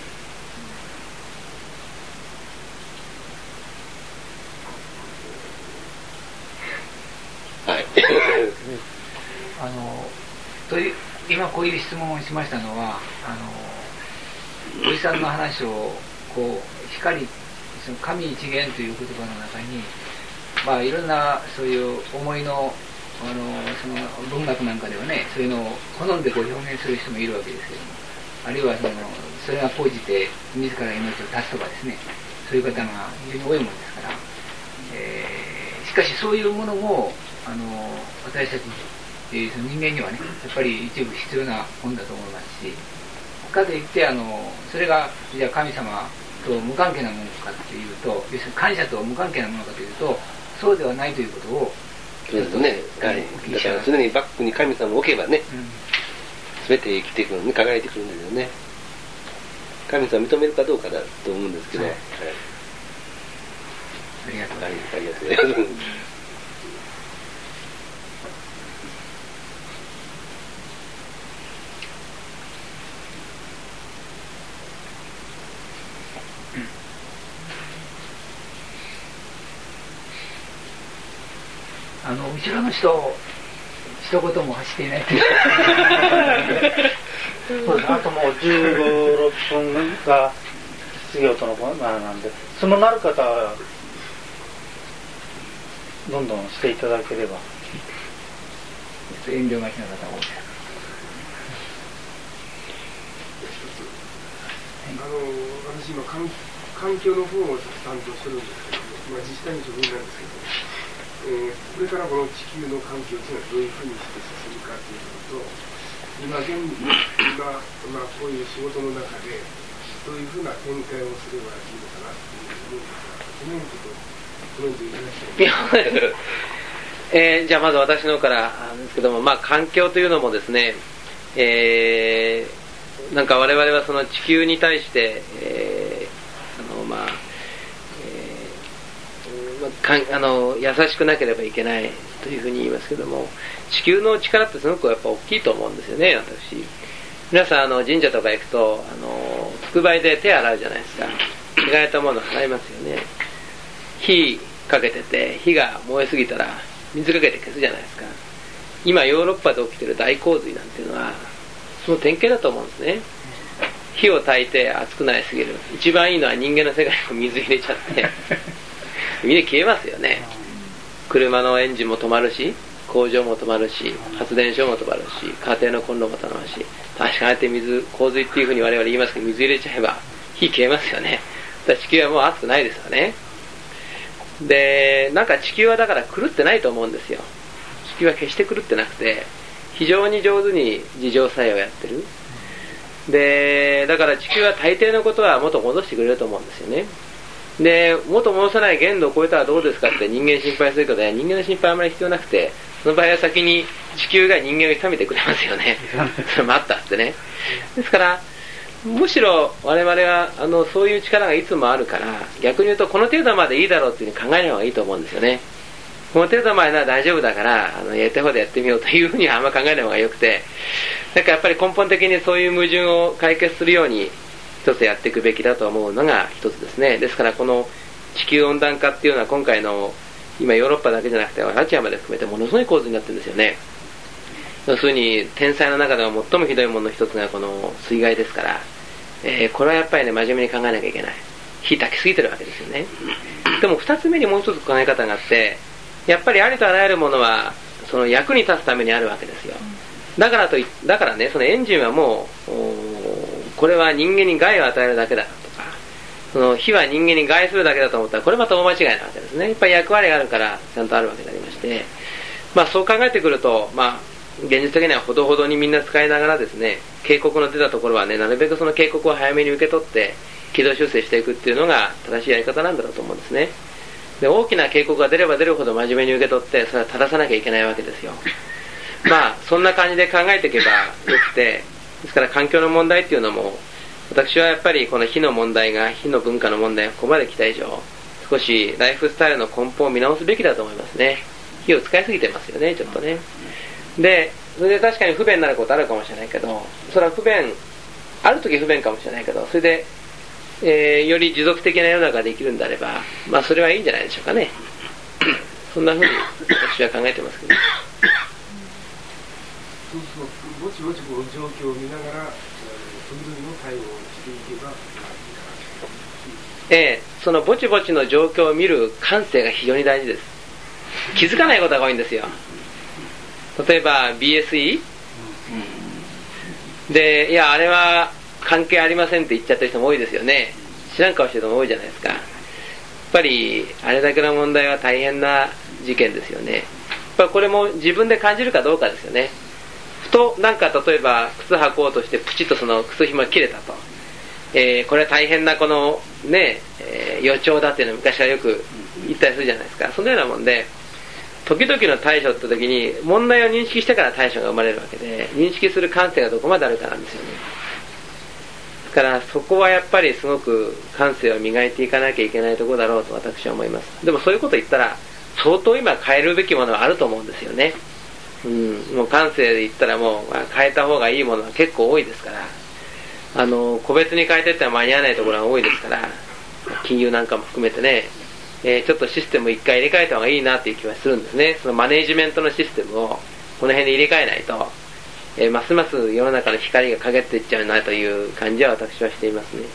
はいあのという今こういう質問をしましたのは、あのおじさんの話をこう光、その神一元という言葉の中に、まあいろんなそういう思いのあのその文学なんかではね、そういうのを好んでこう表現する人もいるわけですけども、あるいはそのそれが講じて自ら命を絶つとかですね、そういう方が非常に多いものですから、えー、しかしそういうものもあの私たち、えー、その人間にはねやっぱり一部必要なもんだと思いますし、かといってあのそれがじゃあ神様と無関係なものかというと、要するに感謝と無関係なものかというとそうではないということをそうですね、はい、だから常にバックに神様を置けばね、すべ、うん、て生きていくのに輝いてくるんですよね。神様を認めるかどうかだと思うんですけど、はいはい、 ありがとうございます。 ありがとうございます。 あの後ろの人一言も走っていないというそうです。あともうじゅうご、ろっぷんが失業とのまあなんで、そのなる方はどんどんしていただければ。 遠慮がちな方が多いです。 あの私今環環境の方を担当してるんですけど、まあ、自治体の職員なんですけど、えー、これからこの地球の環境というのはどういうふうにして進むかということと、今現今、まあ、こういう仕事の中でどういうふうな展開をすればいいのかなっていう思うんですが、この辺ちょっとコメントいただきたい。 えー、じゃあまず私の方からなんですけども、まあ、環境というのもですね、えー、なんか我々はその地球に対して、えー、あのまあかんあの優しくなければいけないというふうに言いますけども、地球の力ってすごくやっぱ大きいと思うんですよね。私皆さんあの神社とか行くとあのつくばいで手洗うじゃないですか。着替えたもの洗いますよね。火かけてて火が燃えすぎたら水かけて消すじゃないですか。今ヨーロッパで起きてる大洪水なんていうのはその典型だと思うんですね。火を焚いて熱くなりすぎる。一番いいのは人間の世界に水入れちゃってみんな消えますよね。車のエンジンも止まるし、工場も止まるし、発電所も止まるし、家庭のコンロも止まるし、確かにあって水、洪水っていうふうに我々言いますけど、水入れちゃえば火消えますよね。だから地球はもう熱くないですよね。で、なんか地球はだから狂ってないと思うんですよ。地球は決して狂ってなくて、非常に上手に自浄作用をやってる。で、だから地球は大抵のことは元戻してくれると思うんですよね。で、元戻さない限度を超えたらどうですかって人間心配するけど、人間の心配はあまり必要なくて、その場合は先に地球が人間を痛めてくれますよね。それ待ったってね。ですからむしろ我々はあのそういう力がいつもあるから、逆に言うとこの程度までいいだろうっていうふうに考えない方がいいと思うんですよね。この程度までなら大丈夫だからあのやりたい方でやってみようというふうにはあんま考えない方がよくて、だからやっぱり根本的にそういう矛盾を解決するように一つやっていくべきだと思うのが一つですね。ですからこの地球温暖化っていうのは今回の今ヨーロッパだけじゃなくてアジアまで含めてものすごい構図になってるんですよね。要するに天災の中でも最もひどいものの一つがこの水害ですから、えー、これはやっぱりね真面目に考えなきゃいけない。火焚きすぎてるわけですよね。でも二つ目にもう一つ考え方があって、やっぱりありとあらゆるものはその役に立つためにあるわけですよ。だからとだからね、そのエンジンはもうこれは人間に害を与えるだけだとか、その火は人間に害するだけだと思ったらこれまた大間違いなわけですね。やっぱり役割があるからちゃんとあるわけでありまして、まあそう考えてくると、まあ現実的にはほどほどにみんな使いながらですね、警告の出たところはね、なるべくその警告を早めに受け取って軌道修正していくっていうのが正しいやり方なんだろうと思うんですね。で、大きな警告が出れば出るほど真面目に受け取ってそれは正さなきゃいけないわけですよ。まあそんな感じで考えていけばよくて、ですから環境の問題っていうのも、私はやっぱりこの火の問題が、火の文化の問題がここまで来た以上、少しライフスタイルの根本を見直すべきだと思いますね。火を使いすぎてますよね、ちょっとね。 でそれで確かに不便になることあるかもしれないけど、それは不便ある時不便かもしれないけど、それで、えー、より持続的な世の中ができるんであれば、まあそれはいいんじゃないでしょうかね。そんなふうに私は考えてますけど。 そうそう、ぼちぼちこう状況を見ながら、時々の対応をしていけばいいかな。 ええ、そのぼちぼちの状況を見る感性が非常に大事です。気づかないことが多いんですよ。例えば ビーエスイー、で、いやあれは関係ありませんって言っちゃってる人も多いですよね。知らん顔してる人も多いじゃないですか。やっぱりあれだけの問題は大変な事件ですよね。やっぱりこれも自分で感じるかどうかですよね。ふとなんか例えば靴履こうとしてプチッとその靴ひもが切れたと、えー、これは大変なこのね、えー、予兆だっていうのを昔からよく言ったりするじゃないですか。そのようなもんで、時々の対処って時に問題を認識してから対処が生まれるわけで、認識する感性がどこまであるかなんですよね。だからそこはやっぱりすごく感性を磨いていかなきゃいけないところだろうと私は思います。でもそういうこと言ったら相当今変えるべきものはあると思うんですよね。うん、もう感性で言ったらもう変えた方がいいものは結構多いですから、あの個別に変えていったら間に合わないところが多いですから、金融なんかも含めてね、えー、ちょっとシステムを一回入れ替えた方がいいなっていう気はするんですね。そのマネージメントのシステムをこの辺で入れ替えないと、えー、ますます世の中の光が陰っていっちゃうなという感じは私はしていますね。 もう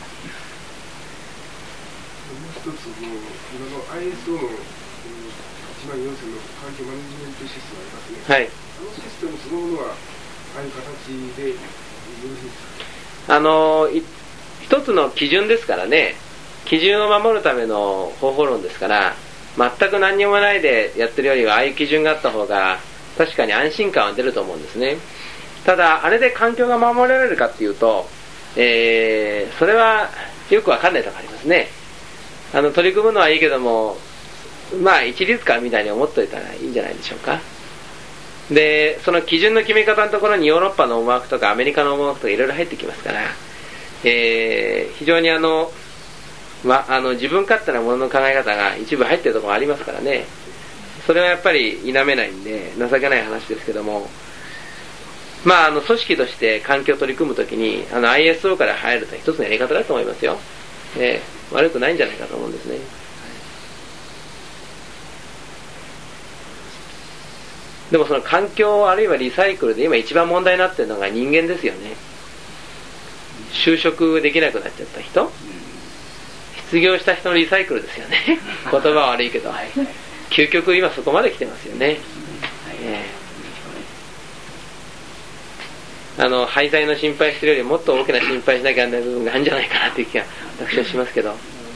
一つの今の アイエスオー のいちまんよんせんの環境マネジメントシステムありますね。 はい。 あのシステムそのものはああいう形でよろしいですか。 あの一つの基準ですからね。基準を守るための方法論ですから、全く何にもないでやってるよりはああいう基準があった方が確かに安心感は出ると思うんですね。ただあれで環境が守られるかっていうと、えー、それはよくわかんないところありますね。あの取り組むのはいいけども、まあ一律感みたいに思っといたらいいんじゃないでしょうか。でその基準の決め方のところにヨーロッパの思惑とかアメリカの思惑とかいろいろ入ってきますから、えー、非常にあのまあ、あの自分勝手なものの考え方が一部入ってるところもありますからね。それはやっぱり否めないんで情けない話ですけども、まああの組織として環境を取り組むときにあの アイエスオー から入ると一つのやり方だと思いますよ、ね、悪くないんじゃないかと思うんですね。でもその環境あるいはリサイクルで今一番問題になっているのが人間ですよね。就職できなくなっちゃった人、失業した人のリサイクルですよね。言葉は悪いけど、究極今そこまで来てますよね。えー、あの廃材の心配してるよりもっと大きな心配しなきゃいけない部分があるんじゃないかなという気が私はしますけど。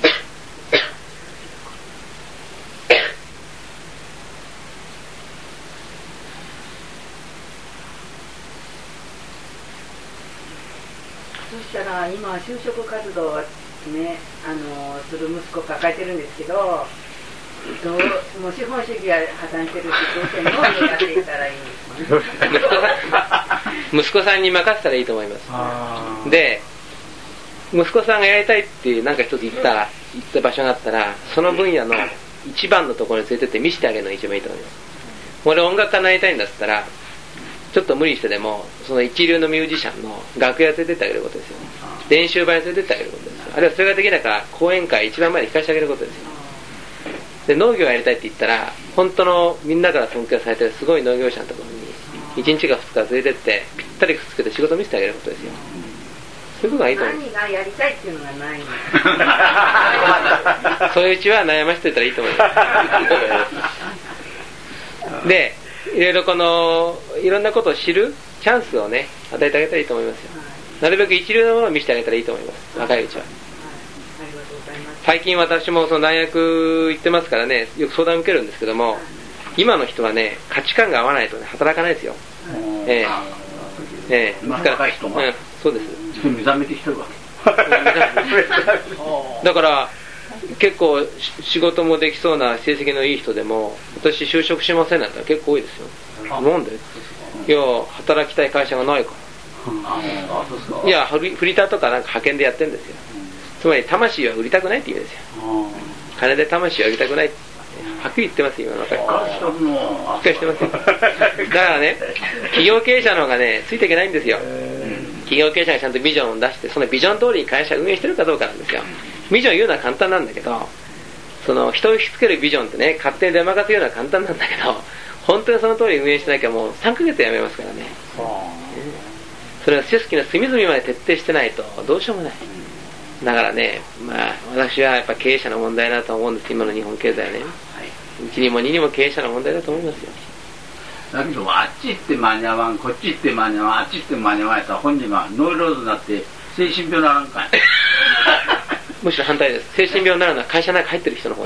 そしたら今就職活動ね、あのする息子を抱えてるんですけど、どうもう資本主義が破綻してるし、どうしても家がっていったらいい息子さんに任せたらいいと思います。で息子さんがやりたいって何か一つ言ったら言った場所があったら、その分野の一番のところに連れてって見せてあげるのが一番いいと思います。俺音楽家になりたいんだったらちょっと無理してでもその一流のミュージシャンの楽屋連れてってあげることですよ。練習場に連れてってあげることです。あるいはそれができないから講演会一番前に聞かせてあげることですよ。で農業をやりたいって言ったら本当のみんなから尊敬されてるすごい農業者のところにいちにちかふつか連れてってぴったりくっつけて仕事を見せてあげることですよ。そういうことがいいと思います。 何がやりたいっていうのがないのそういううちは悩ませておいたらいいと思います。でいろいろこのいろんなことを知るチャンスをね与えてあげたらいいと思いますよ。なるべく一流のものを見せてあげたらいいと思います。若いうちは。最近私もその大学行ってますからね、よく相談を受けるんですけども、今の人はね価値観が合わないとね働かないですよ。ええええ、 今の若い人が、 うん、そうです。 目覚めてきてるわけ。 だから結構仕事もできそうな成績のいい人でも私就職しませんなんて結構多いですよ。なんで？いや働きたい会社がないから。いやフリ、フリーターとかなんか派遣でやってるんですよ。つまり魂は売りたくないって意味ですよ。金で魂は売りたくない、 はっきり言ってますよ、今の若い人。 しっかりしてますもん。 しっかりしてますよ。だからね、企業経営者の方がね、ついていけないんですよ。企業経営者がちゃんとビジョンを出して、そのビジョン通りに会社を運営してるかどうかなんですよ。ビジョン言うのは簡単なんだけど、その人を引きつけるビジョンってね、勝手に出任せるのは簡単なんだけど、本当にその通り運営しなきゃもうさんかげつで辞めますからね。それは組織の隅々まで徹底してないとどうしようもない。だからね、まあ私はやっぱ経営者の問題だと思うんです、今の日本経済はね。いちにもににも経営者の問題だと思いますよ。 だけどあっち行って間に合わん、こっち行って間に合わん、あっち行って間に合わんやったら本人はノイローズになって精神病にならんかい。 むしろ反対です。精神病になるのは会社の中入ってる人の方です。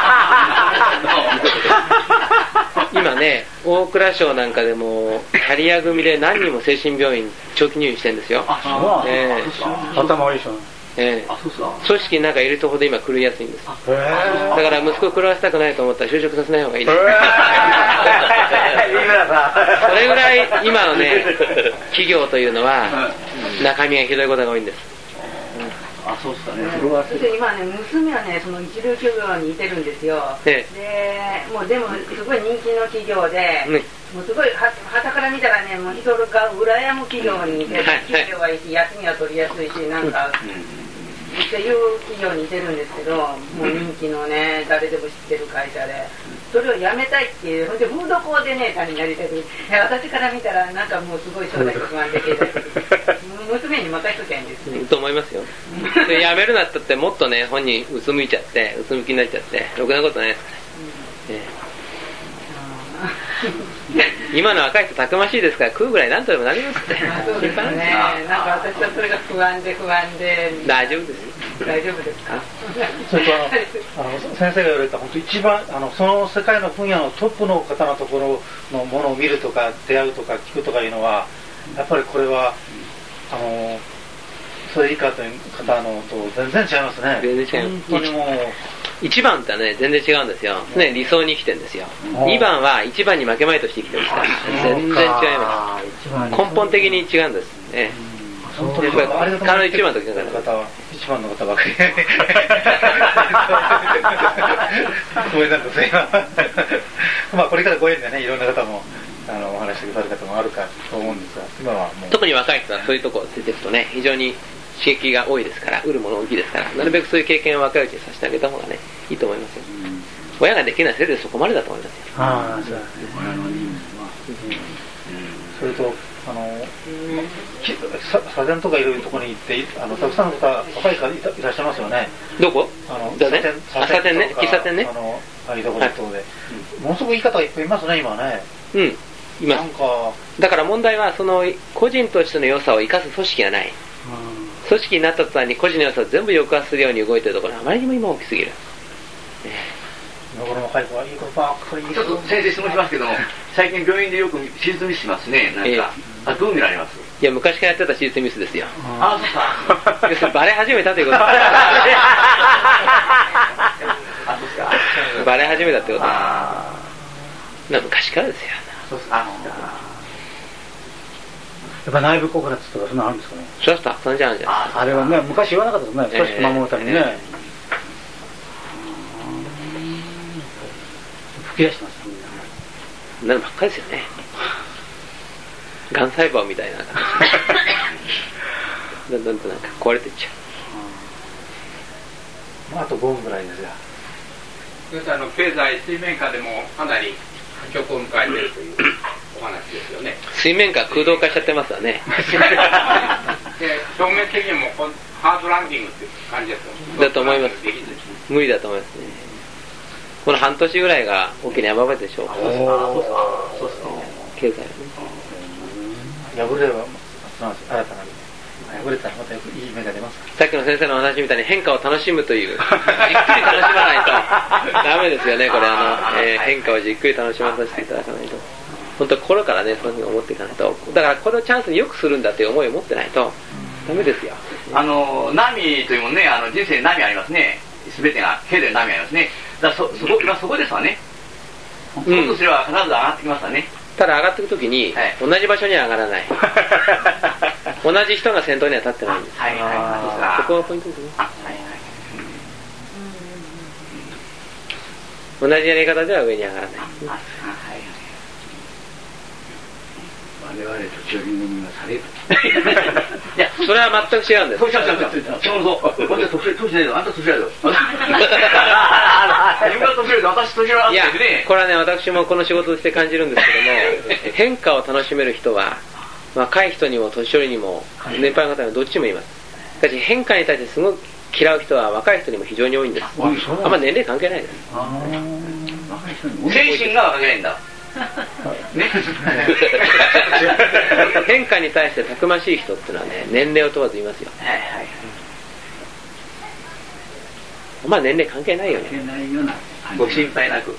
今ね、大蔵省なんかでもキャリア組で何人も精神病院長期入院してるんですよ。 あ、そう、 えー、頭悪い人。 ええ、組織の中にいるとほど今狂いやすいんです。だから息子を狂わせたくないと思ったら就職させない方がいいです。それぐらい今のね、企業というのは中身がひどいことが多いんです。 あ、そうですかね。 そして今ね、娘はね、その一流企業にいてるんですよ。 ええ、でもうでもすごい人気の企業で、 ね、 もうすごいは傍から見たらね、もう人が羨む企業にいて、給料はいいし、休みは取りやすいし、なんか、っていう企業にいてるんですけど、もう人気のね、誰でも知ってる会社で、それを辞めたいっていう、ほんでフードコーディネーターになりたい。私から見たら、なんかもうすごい将来不安で経済的娘に任せときゃいいんですね。 と思いますよ。で辞めるなったってもっとね、本人うつむいちゃって、うつむきになっちゃって、ろくなことないですから、ね。今の若い人たくましいですから食うぐらい何とでもなりますって。 そうですね。なんか私はそれが不安で不安で。 大丈夫ですよ。 大丈夫ですか。 それとあの先生が言われた本当一番あのその世界の分野のトップの方のところのものを見るとか出会うとか聞くとかいうのはやっぱりこれはあのそれ以下という方のと全然違いますね。 全然違う。 本当にもう一番ってね全然違うんですよ。ね、理想に生きてるんですよ。二番は一番に負けまいとして生きてますから全然違います。根本的に違うんですね。 本当にあれだと思う一番の方は一番の方ばかり。ごめんなさい。まあこれからご縁でねいろんな方もあのお話しくださる方もあるかと思うんですが、今はもう特に若い人はそういうところ出ていくとね非常に刺激が多いですから、得るもの大きいですから、なるべくそういう経験を若いうちにさせてあげた方がねいいと思いますよ。うん、親ができないせいでそこまでだと思いますよ。 ああ、そうですね。親の任務は。それとあのサゼンとかいろいろところに行ってあのたくさんの方若い方いらっしゃいますよね。 どこ？ あのだね。サテンね、喫茶店ね。 あのああいうところで、ものすごくいい方がいっぱいいますね今ね。 うん。います。 なんかだから問題はその個人としての良さを生かす組織がない。組織になった途端に個人の良さを全部抑圧するように動いているところはあまりにも今大きすぎる。 今頃の若い子はいいことばっかり。 ちょっと先生質問しますけども、最近病院でよく手術ミスしますね。なんか、えー、あどう見られます？ いや昔からやってた手術ミスですよ。 ああ、そうか。 要するにバレ始めたということです。 あ、そうですか。 バレ始めたってことです。な昔からですよ。 そうですか。 やっぱ内部告発とかそんなのあるんですかね。 そうした、そんじゃんじゃん。 あれはね昔言わなかったですね。組織守るためにね。吹き出してますみんな。 なるばっかりですよね。がん細胞みたいな感じ。どんどんとなんか壊れていっちゃう。まああとごふんぐらいですが。 皆さんの経済水面下でもかなり破局を迎えているというお話ですよね。 水面下空洞化しちゃってますわね。 で表面的にもハードランディングっていう感じですよ。 だと思います。無理だと思いますね。この半年ぐらいが大きな山場でしょう。そうですね。経済はね。 破れれば新たな破れたらまたいい芽が出ますか。 さっきの先生の話みたいに変化を楽しむというじっくり楽しまないとダメですよね。これあの、えー、変化をじっくり楽しまさせていただかないと、本当心からねそういうふうに思っていかないと。だからこのチャンスによくするんだという思いを持ってないとダメですよ。 あの波というものね、あの人生に波ありますね。全てが経済に波ありますね。だから そ, そ, こ今そこですわね。そうとすれば必ず上がってきますわね。 ただ上がっていくときに、はい、同じ場所には上がらない同じ人が先頭には立ってないんです。 はいはいはい、 そこがポイントですね。 あ、はいはい、 同じやり方では上に上がらない。 我々年寄りの身がされる。 いや、それは全く違うんです。 そうそうそうそうそう。私年年だよ。あんた年だよ。自分が年だよ。私年だよ。 いや、これはね、私もこの仕事として感じるんですけども、変化を楽しめる人は、若い人にも年寄りにも年配の方にもどっちもいます。しかし変化に対してすごく嫌う人は若い人にも非常に多いんです。あんま年齢関係ないです。 精神が若いんだ。ね、 変化に対してたくましい人ってのはね、年齢を問わずいますよ。 はいはい。 まあ年齢関係ないよね。 関係ないような。 ご心配なく。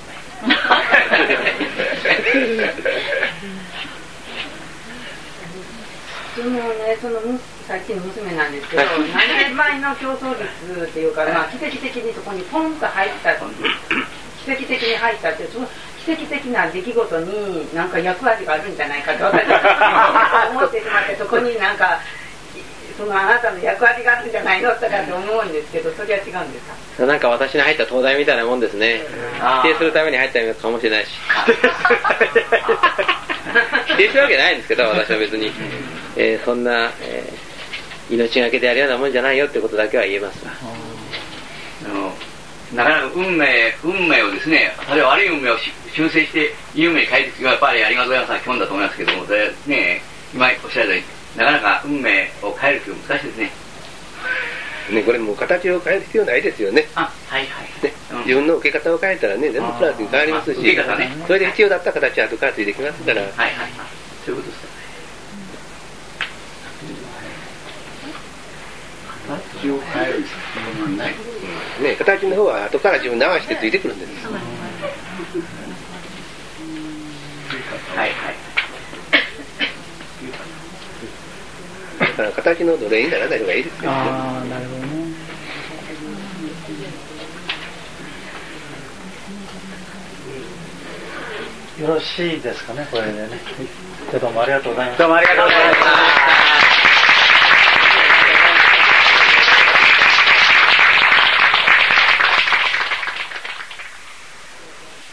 そのね、そのさっきの娘なんですけど、何年前の競争率っていうか、まあ奇跡的にそこにポンと入った、奇跡的に入ったって、その奇跡的な出来事になんか役割があるんじゃないかと私は思ってしまって、そこになんかそのあなたの役割があるんじゃないのとかって思うんですけど、それは違うんですか？ なんか私に入った東大みたいなもんですね。否定するために入ったのかもしれないし。否定するわけないんですけど、私は別に、えー、そんな、えー、命がけでやるようなもんじゃないよってことだけは言えますわ。 あのなかなか運命、運命をですね、あるいは悪い運命を修正していい運命に変えていくのはやっぱりありがとうございます基本だと思いますけども、ね、今おっしゃるようになかなか運命を変えるというのは難しいですね。 ね、これもう形を変える必要ないですよね。 あ、はいはい。 ね、うん、自分の受け方を変えたらね、全部プラスに変わりますし、 受け方ね、 それで必要だった形は後からついてきますから。はいはい。 そういうことですか。 形を変える必要がない。 ね、形の方は後から自分に合わせてついてくるんです。 はいはい。 だから形の奴隷にならない方がいいですよね。 ああ、なるほどね。よろしいですかね、これでね。どうもありがとうございました。 どうもありがとうございました。